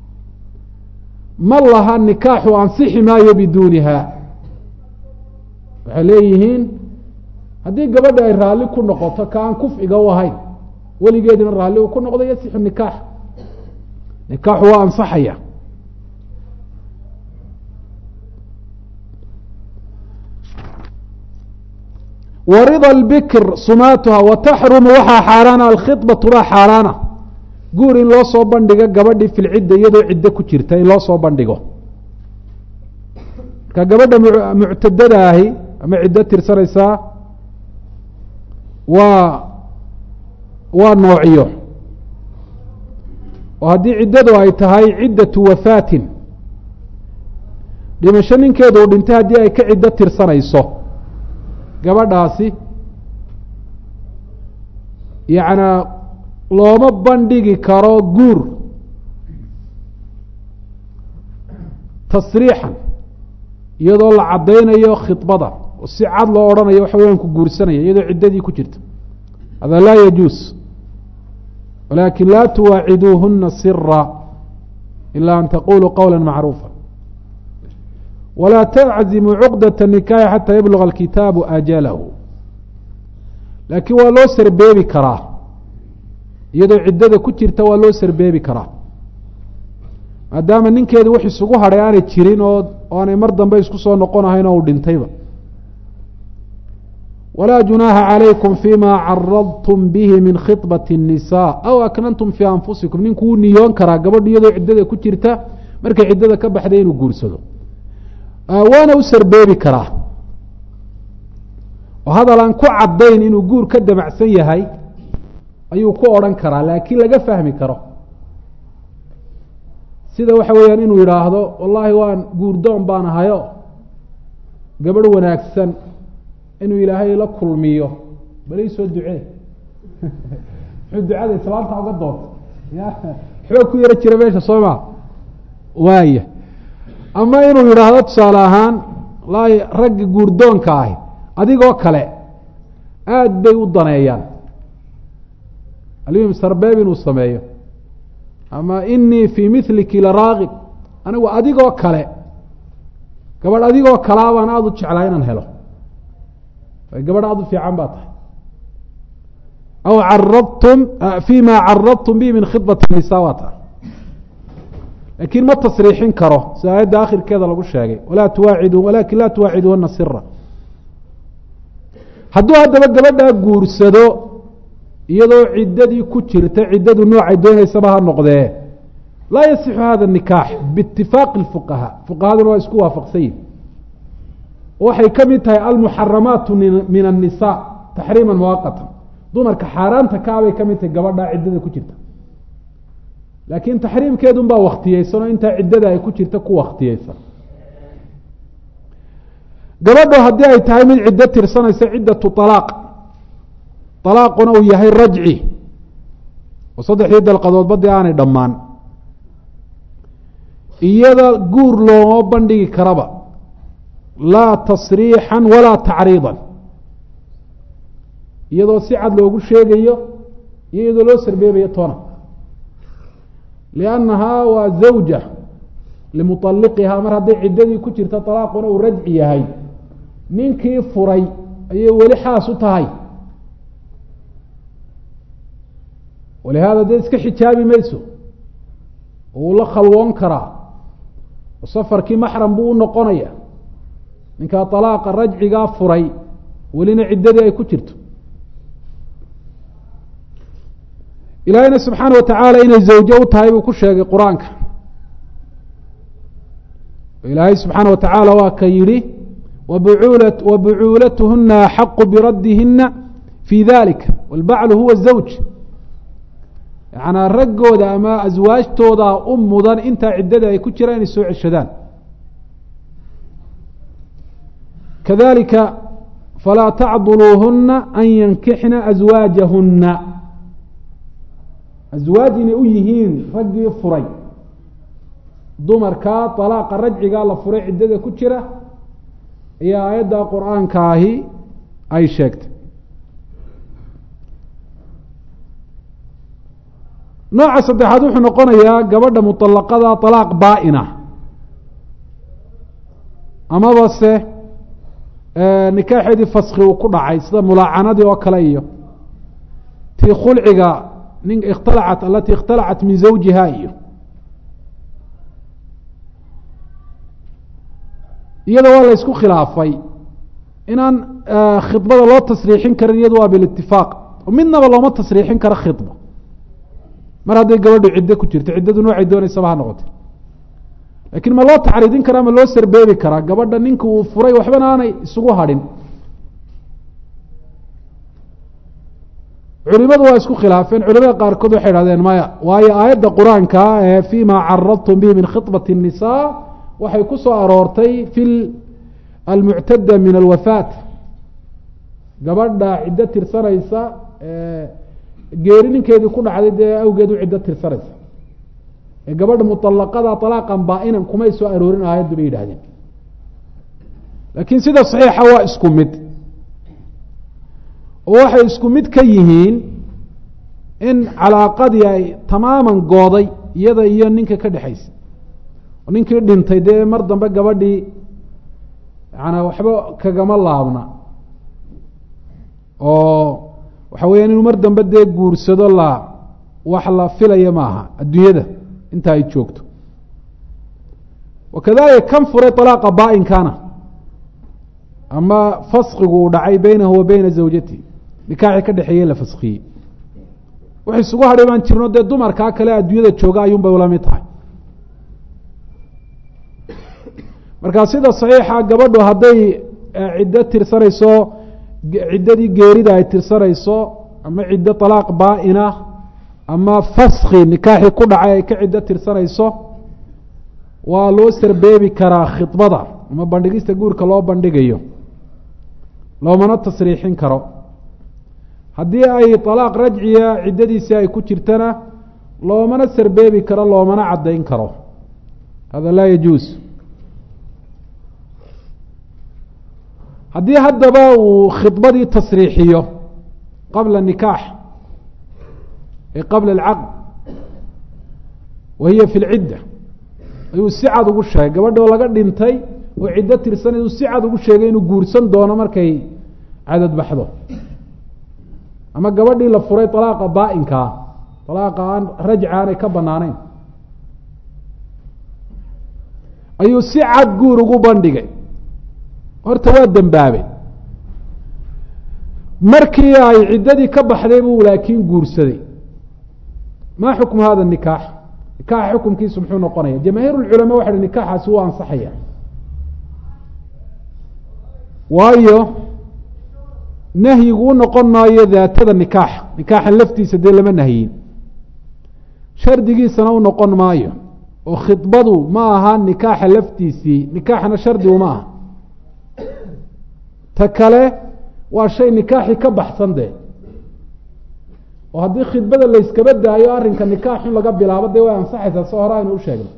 ma laha nikaaxu ansixi maayo biduuniha waxay leeyihiin haddii gabadha ay raalli ku noqoto ka aan kufciga u ahayn weligeedina raalli uu ku noqdo yasixu nikaax nikaaxu waa ansaxaya warida اlbikr sumaatuha wataxrumu waxaa xaaraana alkhibatu baa xaaraana guur in loo soo bandhigo gabadhii fi lcidda iyadoo ciddo ku jirta in loo soo bandhigo marka gabadha muctadada ahi ama ciddo tirsanaysaa waa waa noociyo oo haddii ciddadu ay tahay ciddatu wafaatin dhimasho ninkeedu uu dhintay haddii ay ka ciddo tirsanayso gabadhaasi yacnaa looma bandhigi karo guur tasriixan iyadoo la caddaynayo khidbada oo si cad loo odhanayo waxa weyaan ku guursanaya iyadoo ciddadii ku jirta hada laa yajuus walakin laa tuwaaciduuhuna sira ila an taquluu qowla macruufa walaa taczimu cuqdaة الnikaaxi xataa yabluga alkitaabu ajalahu laakiin waa loo sarbeebi karaa iyadoo ciddada ku jirta waa loo sarbeebi karaa maadaama ninkeedu wax isugu hadhay aanay jirin oo aanay mar dambe isku soo noqonahayn oo uu dhintayba walaa junaaha calaykum fima caradtum bihi min khiطbaةi الnisaa aw aknantum fii anfusikum ninku wuu niyoon karaa gabadha iyadoo ciddada ku jirta markay ciddada ka baxday inuu guursado waana u sarbeebi karaa oo hadal aan ku caddayn inuu guur ka damacsan yahay ayuu ku odhan karaa laakiin laga fahmi karo sida waxa weeyaan inuu yidhaahdo wallaahi waan guurdoon baan ahayo gabadh wanaagsan inuu ilaahay la kulmiyo bal ii soo ducee muxuu ducada islaamta uga doonta ya xoog ku yaro jira meesha soo maa waaya ama inuu yidhaahdo tusaale ahaan wallaahi ragga guurdoonka ahi adigoo kale aada bay u daneeyaan almuhim sarbeeb inuu sameeyo ama inii fii miliki laraagib anigu adigoo kale gabadh adigoo kalaa baan aada u jeclaa inaan helo gabadh aada u fiican baa tahay aw caradtum fima caradtum bi min khidbati nisa waa tahay laakiin ma tasriixin karo si aayadda akhirkeeda lagu sheegay walaa tuwaacidu walakin laa tuwaaciduhuna sira hadduu haddaba gabadhaa guursado iyadoo ciddadii ku jirta ciddadu noocay doonaysaba ha noqdee laa yasixu hada nikaax biitifaaqi اfuqahaa fuqahaduna waa isku waafaqsan yihin waxay ka mid tahay almuxaramaatu min الnisa taxriima muwaqatan dumarka xaaraanta kaabay ka mid tahay gabadhaa ciddada ku jirta laakiin taxriimkeedun baa waktiyeysan oo intaa ciddada ay ku jirta ku waktiyeysan gabadho haddii ay tahay mid ciddo tirsanaysa ciddatu طalaaq طalaaquna uu yahay rajci oo saddexdii dalqadood badii aanay dhammaan iyada guur looma bandhigi karaba laa tasriixan walaa tacriidan iyadoo si cad loogu sheegayo iyo iyadoo loo sarbeebayo toona liannahaa waa zawja limuطalliqihaa mar hadday ciddadii ku jirta طalaaquna uu rajci yahay ninkii furay ayay weli xaas u tahay walihaada dee iska xijaabi mayso uu la khalwoon karaa oo safarkii maxram buu u noqonaya ninkaa طalaaqa rajcigaa furay welina ciddadii ay ku jirto ilaahayna subxaana wa tacaala inay zawjo u tahay buu ku sheegay qur-aanka ilaahay subxaana wa tacaala waa ka yihi wbuula wabucuulatuhuna axaqu biradihina fi dalika wاlbaclu huwa zawj yanaa raggooda ama aswaajtooda u mudan intaa ciddada ay ku jiraan inay soo ceshadaan kadalika falaa tacduluuhuna an yankixna aswaajahuna aswaaj inay u yihiin raggii furay dumarkaa طalaaqa rajcigaa la furay ciddada ku jira ayaa aayadda qur-aanka ahi ay sheegtay nooca saddexaad wuxuu noqonayaa gabadha muطalaqada طalaaq baa-ina amaba se nikaaxeedii faski uu ku dhacay sida mulaacanadii oo kale iyo tii khulciga nin ikhtalacat alatii ikhtalacat min zawjiha iyo iyada waa la isku khilaafay inaan khidbada loo tasriixin karin iyada waa bilitifaaq oo midnaba looma tasriixin karo khidba mar hadday gabadhu ciddo ku jirto ciddadu noocay doonaysaba ha noqotay laakiin ma loo tacriidin karaa ma loo sarbeebi karaa gabadha ninka uu furay waxbana aanay isugu hadhin culimadu waa isku khilaafeen culimada qaarkood waxay idhahdeen maya waayo aayadda qur-aanka ee fima caradtum bihi min khidbati الnisaa waxay ku soo aroortay fi almuctada min alwafaat gabadha ciddo tirsanaysa geeri ninkeedii ku dhacday dee awgeed u ciddo tirsanaysa ee gabadha muطalaqada طalaaqan baa-inan kumay soo aroorin aayaddu bay yidhahdeen laakiin sida saxiixa waa isku mid oo waxay isku mid ka yihiin in calaaqadii ay tamaaman gooday iyada iyo ninka ka dhexaysa ninkii dhintay dee mar dambe gabadhii yaana waxba kagama laabna oo waxa weeyaan inuu mar dambe dee guursado la wax la filaya maaha adduunyada inta ay joogto wakadalika kan furay طalaaqa baa-inkana ama faskigu uu dhacay beynahu wa beyna zawjatihi nikaaxii ka dhexeeyey la faskiyey wax isugu hadhay baan jirno dee dumarkaa kale adduunyada jooga ayuun bay ula mid tahay markaa sida saxiixa gabadhu hadday ciddo tirsanayso ciddadii geerida ay tirsanayso ama ciddo طalaaq baa-ina ama faski nikaaxii ku dhacay ay ka ciddo tirsanayso waa loo sarbeebi karaa khidbada ama bandhigista guurka loo bandhigayo loomana tasriixin karo haddii ay طalaaq rajciya ciddadiisii ay ku jirtana loomana sarbeebi karo loomana caddayn karo hada laa yajuus haddii haddaba uu khidbadii tasriixiyo qabla nikaax ay qabla alcaqd wa hiya fi lcidda ayuu si cad ugu sheegay gabadhoo laga dhintay oo ciddo tirsanay uu si cad ugu sheegay inuu guursan doono markay cadad baxdo ama gabadhii la furay طalaaqa baa-inkaa طalaaqa aan rajca aanay ka banaanayn ayuu si cad guur ugu bandhigay horta waa dembaabay markii ay ciddadii ka baxday buu laakiin guursaday maa xukmu hada nikaax nikaaxa xukumkiisu muxuu noqonaya jamaahiir اlculamaa waxa hi nikaaxaasi wuu ansaxaya waayo nahyigu u noqon maayo daatada nikaaxa nikaaxa laftiisa dee lama nahyin shardigiisana u noqon maayo oo khidbadu ma aha nikaaxa laftiisii nikaaxna shardi uma aha ta kale waa shay nikaaxi ka baxsan dee oo haddii khidbada la iskaba daayo arrinka nikaaxun laga bilaabo dee way ansaxaysaa soo hore aynu u sheegnay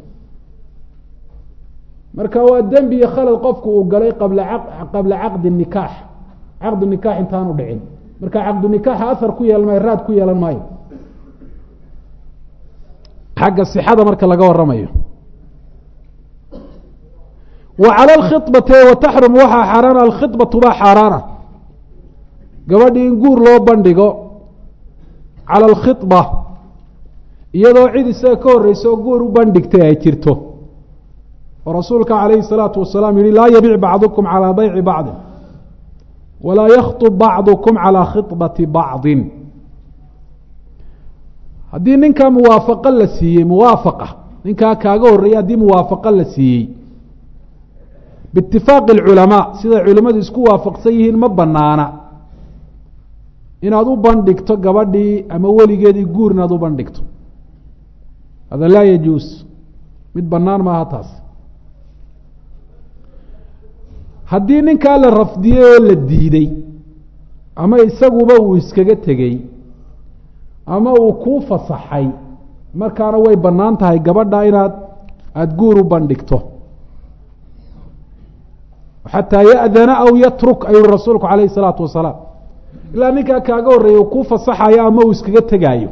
marka waa dembi iyo khalad qofku uu galay qabla qabla caqdi nikaax caqdu nikaax intaanu dhicin marka caqdu nikaaxa athar ku yeelan maayo raad ku yeelan maayo xagga sixada marka laga waramayo wa cala alkhibati wataxrum waxaa xaaraana alkhibatu baa xaaraana gabadhii in guur loo bandhigo cala alkhiba iyadoo cid isaga ka horreysa oo guur u bandhigtay ay jirto oo rasuulka calayhi الsalaatu wasalaam yihi laa yabic bacdukum calىa bayci bacdi walaa yakطb bacdukum calىa khibati bacdi haddii ninkaa muwaafaqo la siiyey muwaafaqa ninkaa kaaga horreeyey haddii muwaafaqo la siiyey biitifaaqi اlculamaa siday culimmadu isku waafaqsan yihiin ma banaana inaad u bandhigto gabadhii ama weligeedii guur inaad u bandhigto hada laa yajuus mid banaan maaha taas haddii ninkaa la rafdiyey oo la diiday ama isaguba uu iskaga tegey ama uu kuu fasaxay markaana way bannaan tahay gabadha inaad aada guur u bandhigto xataa ya'dana aw yatruk ayuu rasuulku calayhi isalaatu wasalaam ilaa ninkaa kaaga horreeyay uu kuu fasaxayo ama uu iskaga tegaayo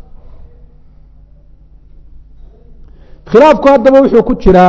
khilaafku haddaba wuxuu ku jiraa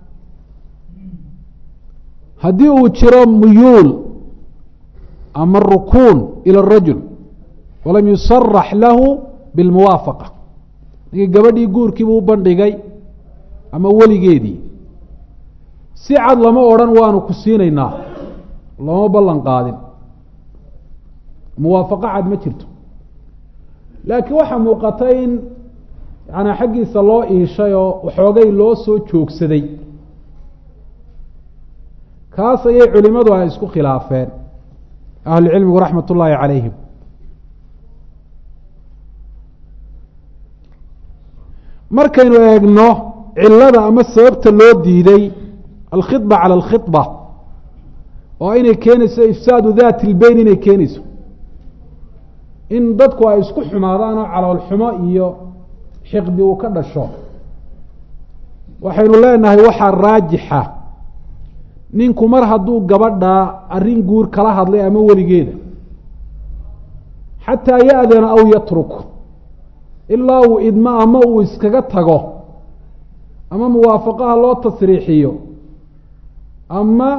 haddii uu jiro muyuul ama rukuun ilى الrajul walam yusarax lahu biاlmuwaafaqa ninkii gabadhii guurkiibuu u bandhigay ama weligeedii si cad lama odhan waanu ku siinaynaa lama ballan qaadin muwaafaqo cad ma jirto laakiin waxaa muuqata in yanaa xaggiisa loo iishay oo waxoogay loo soo joogsaday kaas ayay culimadu ay isku khilaafeen ahlucilmigu raxmat ullaahi calayhim markaynu eegno cilada ama sababta loo diiday alkhidba cala alkhidba oo inay keenayso ifsaadu daati lbeyn inay keenayso in dadku ay isku xumaadaan oo caloolxumo iyo xiqdi uu ka dhasho waxaynu leenahay waxaa raajixa ninku mar hadduu gabadha arrin guur kala hadlay ama weligeeda xataa ya-dana aw yatruk ilaa uu idmo ama uu iskaga tago ama muwaafaqaha loo tasriixiyo ama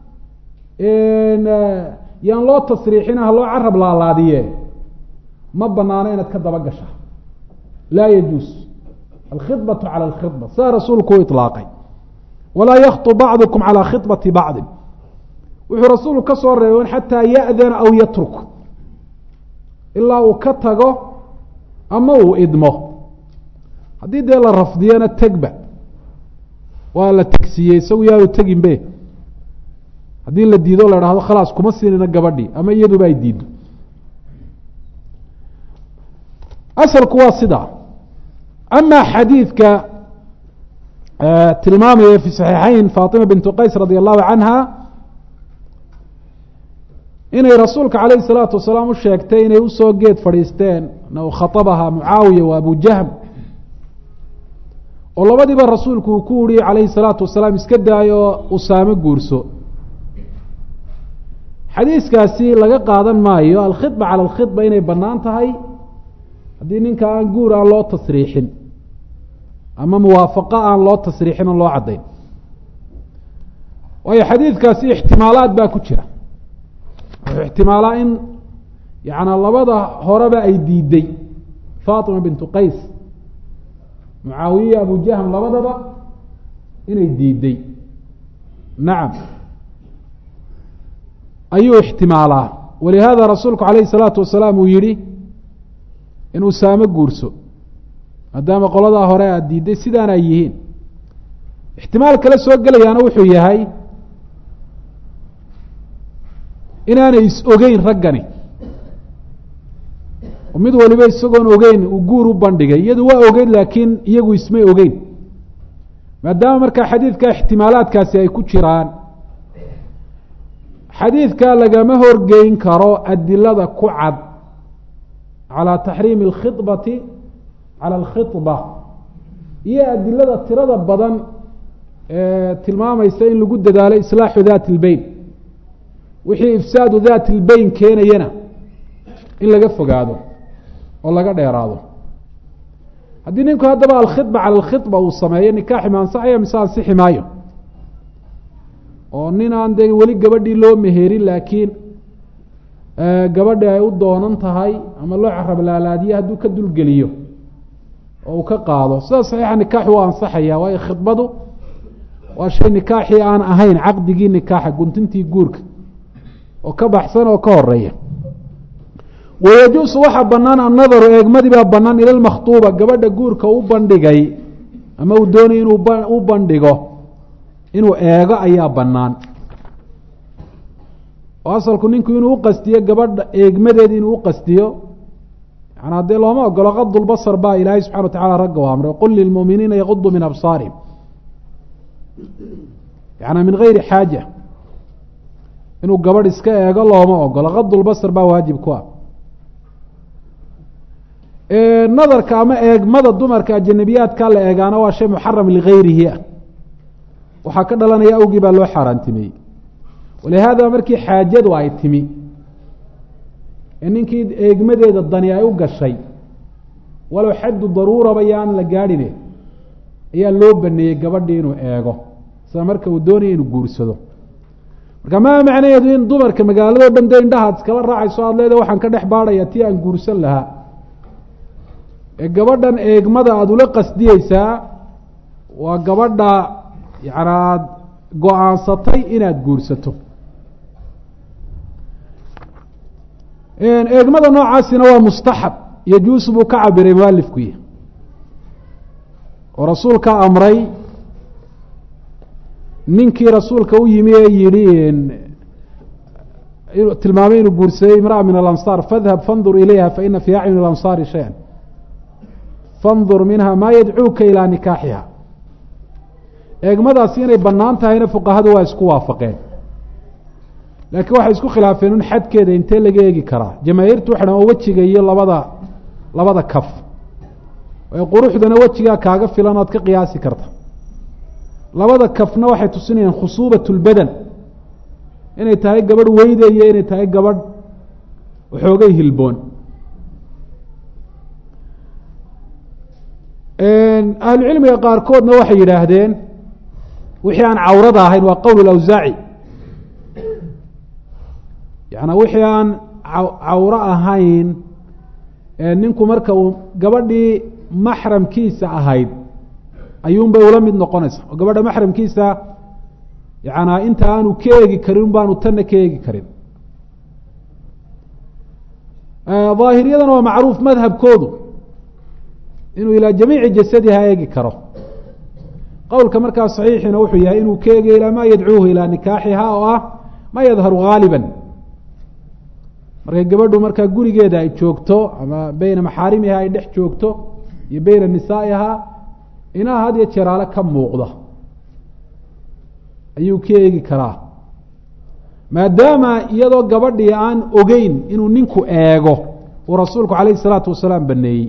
yaan loo tasriixina ha loo carab laalaadiye ma banaano inaad ka daba gasha laa yajuus alkhidbatu cala alkhidba saa rasuulku u iطlaaqay walaa yakطu bacdukum calىa khibati bacdi wuxuu rasuulku ka soo reebay xataa ya-dana aw yatruk ilaa uu ka tago ama uu idmo haddii dee la rafdiyana tegba waa la tegsiiyey isagu yaanu tegin be haddii la diido la dhahdo khalaas kuma siinina gabadhii ama iyaduba ay diiddo asalku waa sidaa amaa xadiidka tilmaamaya fi saxiixayn faatima bintu qays radi allahu canha inay rasuulka calayhi salaatu wasalaam u sheegtay inay usoo geed fadhiisteen na u khatabaha mucaawiya wa abu jahm oo labadiiba rasuulku uu ku uriye calayhi salaatu wasalaam iska daayo usaamo guurso xadiiskaasi laga qaadan maayo alkhidba cala alkhidba inay bannaan tahay haddii ninka aan guur aan loo tasriixin ama muwaafaqo aan loo tasriixin oo loo caddayn waayo xadiidkaasi ixtimaalaad baa ku jira wuxuu ixtimaalaa in yaعnaa labada horeba ay diiday faatima bintu qays mucaawiya abu jahm labadaba inay diiday nacam ayuu ixtimaalaa walihaada rasuulku calayhi الsalaatu wasalaam uu yihi in usaamo guurso maadaama qoladaa hore aada diiday sidaan ay yihiin ixtimaal kale soo gelayaana wuxuu yahay inaanay is ogeyn raggani oo mid waliba isagoon ogeyn uu guur u bandhigay iyadu waa ogeyn laakiin iyagu ismay ogeyn maadaama markaa xadiidka ixtimaalaadkaasi ay ku jiraan xadiidka lagama horgeyn karo adilada ku cad calى taxriimi اlkhibati cala alkhiba iyo adilada tirada badan ee tilmaamaysa in lagu dadaalo islaaxu dati اlbeyn wixii ifsaadu dati اlbeyn keenayana in laga fogaado oo laga dheeraado. haddii ninku haddaba alkhidba cala alkhidba uu sameeyo nikaaxi ma ansaxaya mise ansixi maayo? oo nin aan dee weli gabadhii loo meherin laakiin gabadhi ay u doonan tahay ama loo carablaalaadiye hadduu ka dulgeliyo oo uu ka qaado sida saxiixa nikaaxu waa ansaxaya, waayo khidbadu waa shay nikaaxii aan ahayn caqdigii nikaaxa guntintii guurka oo ka baxsan oo ka horeeya. wayajuusu waxaa banaan annadaru eegmadii baa banaan ila lmakhtuuba gabadha guurka u bandhigay ama uu doonay inuu u bandhigo inuu eego ayaa banaan. oo asalku ninku inuu uqastiyo gabadha eegmadeedi inuu uqastiyo yani haddee looma ogolo qadu lbasar baa ilaahay subxana wa tacala ragga u amray qul lilmuuminiina yaquduu min absaarihim yani min gayri xaaja inuu gabadh iska eego looma ogolo qadu lbasar baa waajib ku ah. nadarka ama eegmada dumarka ajanabiyaadka la eegaana waa shay muxaram ligayrihi ah, waxaa ka dhalanaya awgii baa loo xaaraantimeeyey. walihaada markii xaajadu ay timi ee ninkii eegmadeeda dani ay u gashay walow xaddu daruuraba yaan la gaadhine ayaa loo baneeyey gabadhii inuu eego sida marka uu doonaya inuu guursado. marka maa macnaheedu in dumarka magaalado dhan de indhahaad iskala raacayso aad leeda waxaan ka dhex baadhaya tii aan guursan lahaa. ee gabadhan eegmada aada ula qasdiyeysaa waa gabadha yani aada go-aansatay inaad guursato. eegmada noocaasina waa mustaxab yajuusu buu ka cabiray mualifkuy oo rasuulka amray ninkii rasuulka u yimi ee yihi tilmaamay inuu guursaday imra'a min alansaar fadhab fandur ilayha faina fii acyuni alansaari shay-an fandur minha maa yadcuuka ilaa nikaaxiha. eegmadaasi inay banaan tahayna fuqahadu waa isku waafaqeen, laakiin waxay isku khilaafeen un xadkeeda intee laga eegi karaa. jamaahiirtu waxay dhahan wejiga iyo labada labada kaf ee quruxdana wejigaa kaaga filan ood ka qiyaasi karta. labada kafna waxay tusinayaan khusuubat lbadan inay tahay gabadh weyda iyo inay tahay gabadh waxoogay hilboon. ahlucilmiga qaarkoodna waxay yidhaahdeen wixii aan cawrada ahayn waa qowl awsaaci, yani wixii aan cawro ahayn ninku marka uu gabadhii maxramkiisa ahayd ayuunbay ula mid noqonaysa oo gabadha maxramkiisa yana inta aanu ka eegi karin baanu tanna ka eegi karin. daahiriyadana waa macruuf madhabkoodu inuu ilaa jamiici jasadiha eegi karo. qowlka markaa saxiixina wuxuu yahay inuu ka eegay ilaa maa yadcuuhu ilaa nikaaxiha oo ah ma yadharu gaaliban. markay gabadhu markaa gurigeeda ay joogto ama beyna maxaarimiha ay dhex joogto iyo beyna nisaa'iha inaha had iyo jeraale ka muuqda ayuu ka eegi karaa, maadaama iyadoo gabadhii aan ogeyn inuu ninku eego uu rasuulku calayhi salaatu wasalaam baneeyey.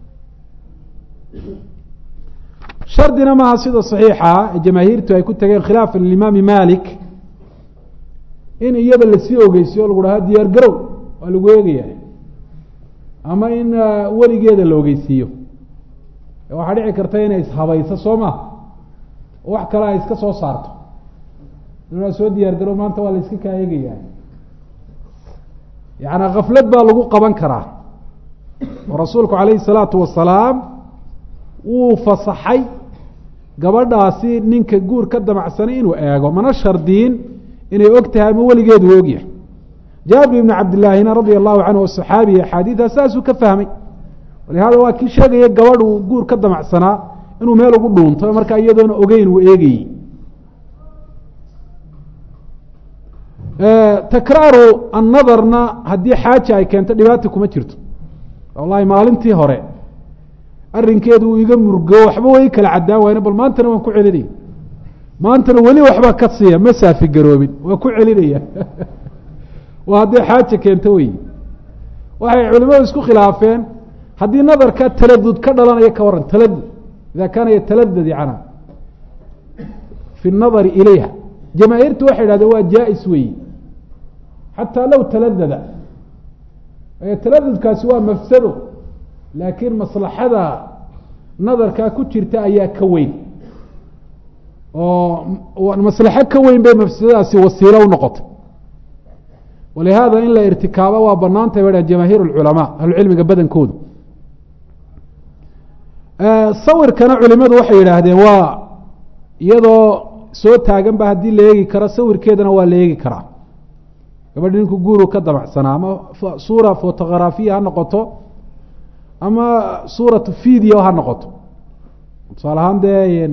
shardina maaha sida saxiixa ee jamaahiirtu ay ku tageen khilaafan limaami malik in iyada lasii ogeysiyo o lagu dhaha diyaar garow waa lagu eegaya ama in weligeeda la ogeysiiyo. waxaa dhici karta inay ishabayso soo ma wax kale ay iska soo saarto inaa soo diyaar garow maanta waa la iska kaa eegaya. yani kaflad baa lagu qaban karaa oo rasuulku calayhi salaatu wasalaam wuu fasaxay gabadhaasi ninka guur ka damacsanay inuu eego, mana shardiyin inay og tahay ama weligeedu ogyahay. jaabir ibn cabdillaahina radia allahu canhu oo saxaabiya axaadiida saasuu ka fahmay. walihaada waa kii sheegaya gabadh uu guur ka damacsanaa inuu meel ugu dhuunto markaa iyadoona ogeyn uu eegayey. takraaru annadarna haddii xaaja ay keento dhibaata kuma jirto. wallahi maalintii hore arrinkeedu uu iga murgo waxba way kala caddaan wayna bal maantana waan ku celinaya maantana weli waxba ka siiya ma saafi garoobin waa ku celinaya waa haddii xaaja keento wey. waxay culimadu isku khilaafeen haddii nadarka taladud ka dhalanayo ka waran taladud ida kaana yataladad yana fi الnadari ilayha jamaahiirtu waxay idhahdeen waa jaa-is weyi xataa low taladada taladudkaasi waa mafsado laakiin maslaxada nadarkaa ku jirta ayaa ka weyn oo maslaxo ka weyn bay mafsadadaasi wasiilo u noqotay walihaada in la irtikaabo waa banaantay ba jamaahiir اculamaa ahlucilmiga badankoodu sawirkana culimadu waxay yidhaahdeen waa iyadoo soo taagan ba haddii la eegi karo sawirkeedana waa la eegi karaa gabadhi ninku guuru ka damacsanaa ama suura fotografiya ha noqoto ama suuratu video ha noqoto tusaale ahaan dee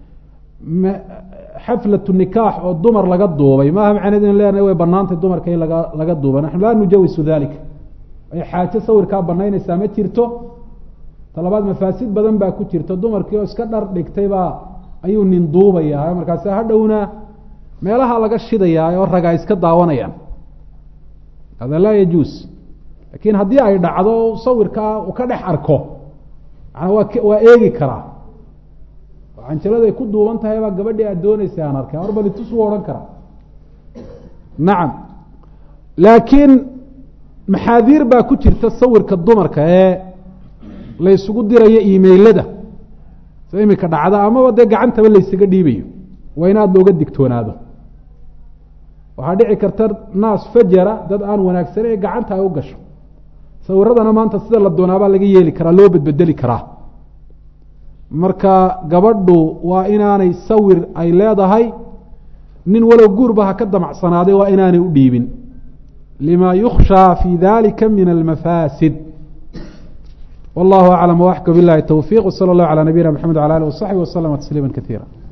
xaflatu nikaax oo dumar laga duubay maaha macneed in leenahay way banaantay dumarka in laga laga duuba naxnu laa nujawisu dalika ay xaajo sawirkaa banaynaysaa ma jirto talabaad mafaasid badan baa ku jirta dumarkii oo iska dhar dhigtay baa ayuu nin duubayaa markaasi hadhowna meelaha laga shidayaa oo ragaa iska daawanayaan hada laa yajuus laakiin haddii ay dhacdo sawirkaa uu ka dhex arko manaa waa waa eegi karaa canjaladay ku duuban tahay baa gabadhii aad doonaysa aan arkay or bal itus u odhan karaa nacam laakiin maxaadiir baa ku jirta sawirka dumarka ee la isugu dirayo emailada sa imika dhacda amaba dee gacantaba laysaga dhiibayo waa in aada looga digtoonaado waxaa dhici karta naas fajara dad aan wanaagsanen ee gacanta ay u gasho sawiradana maanta sida la doonaabaa laga yeeli karaa loo bedbedeli karaa marka gabadhu waa inaanay sawir ay leedahay nin walow guurba ha ka damacsanaaday waa inaanay u dhiibin lima yukhshaa fi dalika min almafaasid wallahu aclam waxka bilahi towfiq wsala اllahu calى nabiyina mxamed wala alih wasaxbi waslama tasliima kaiira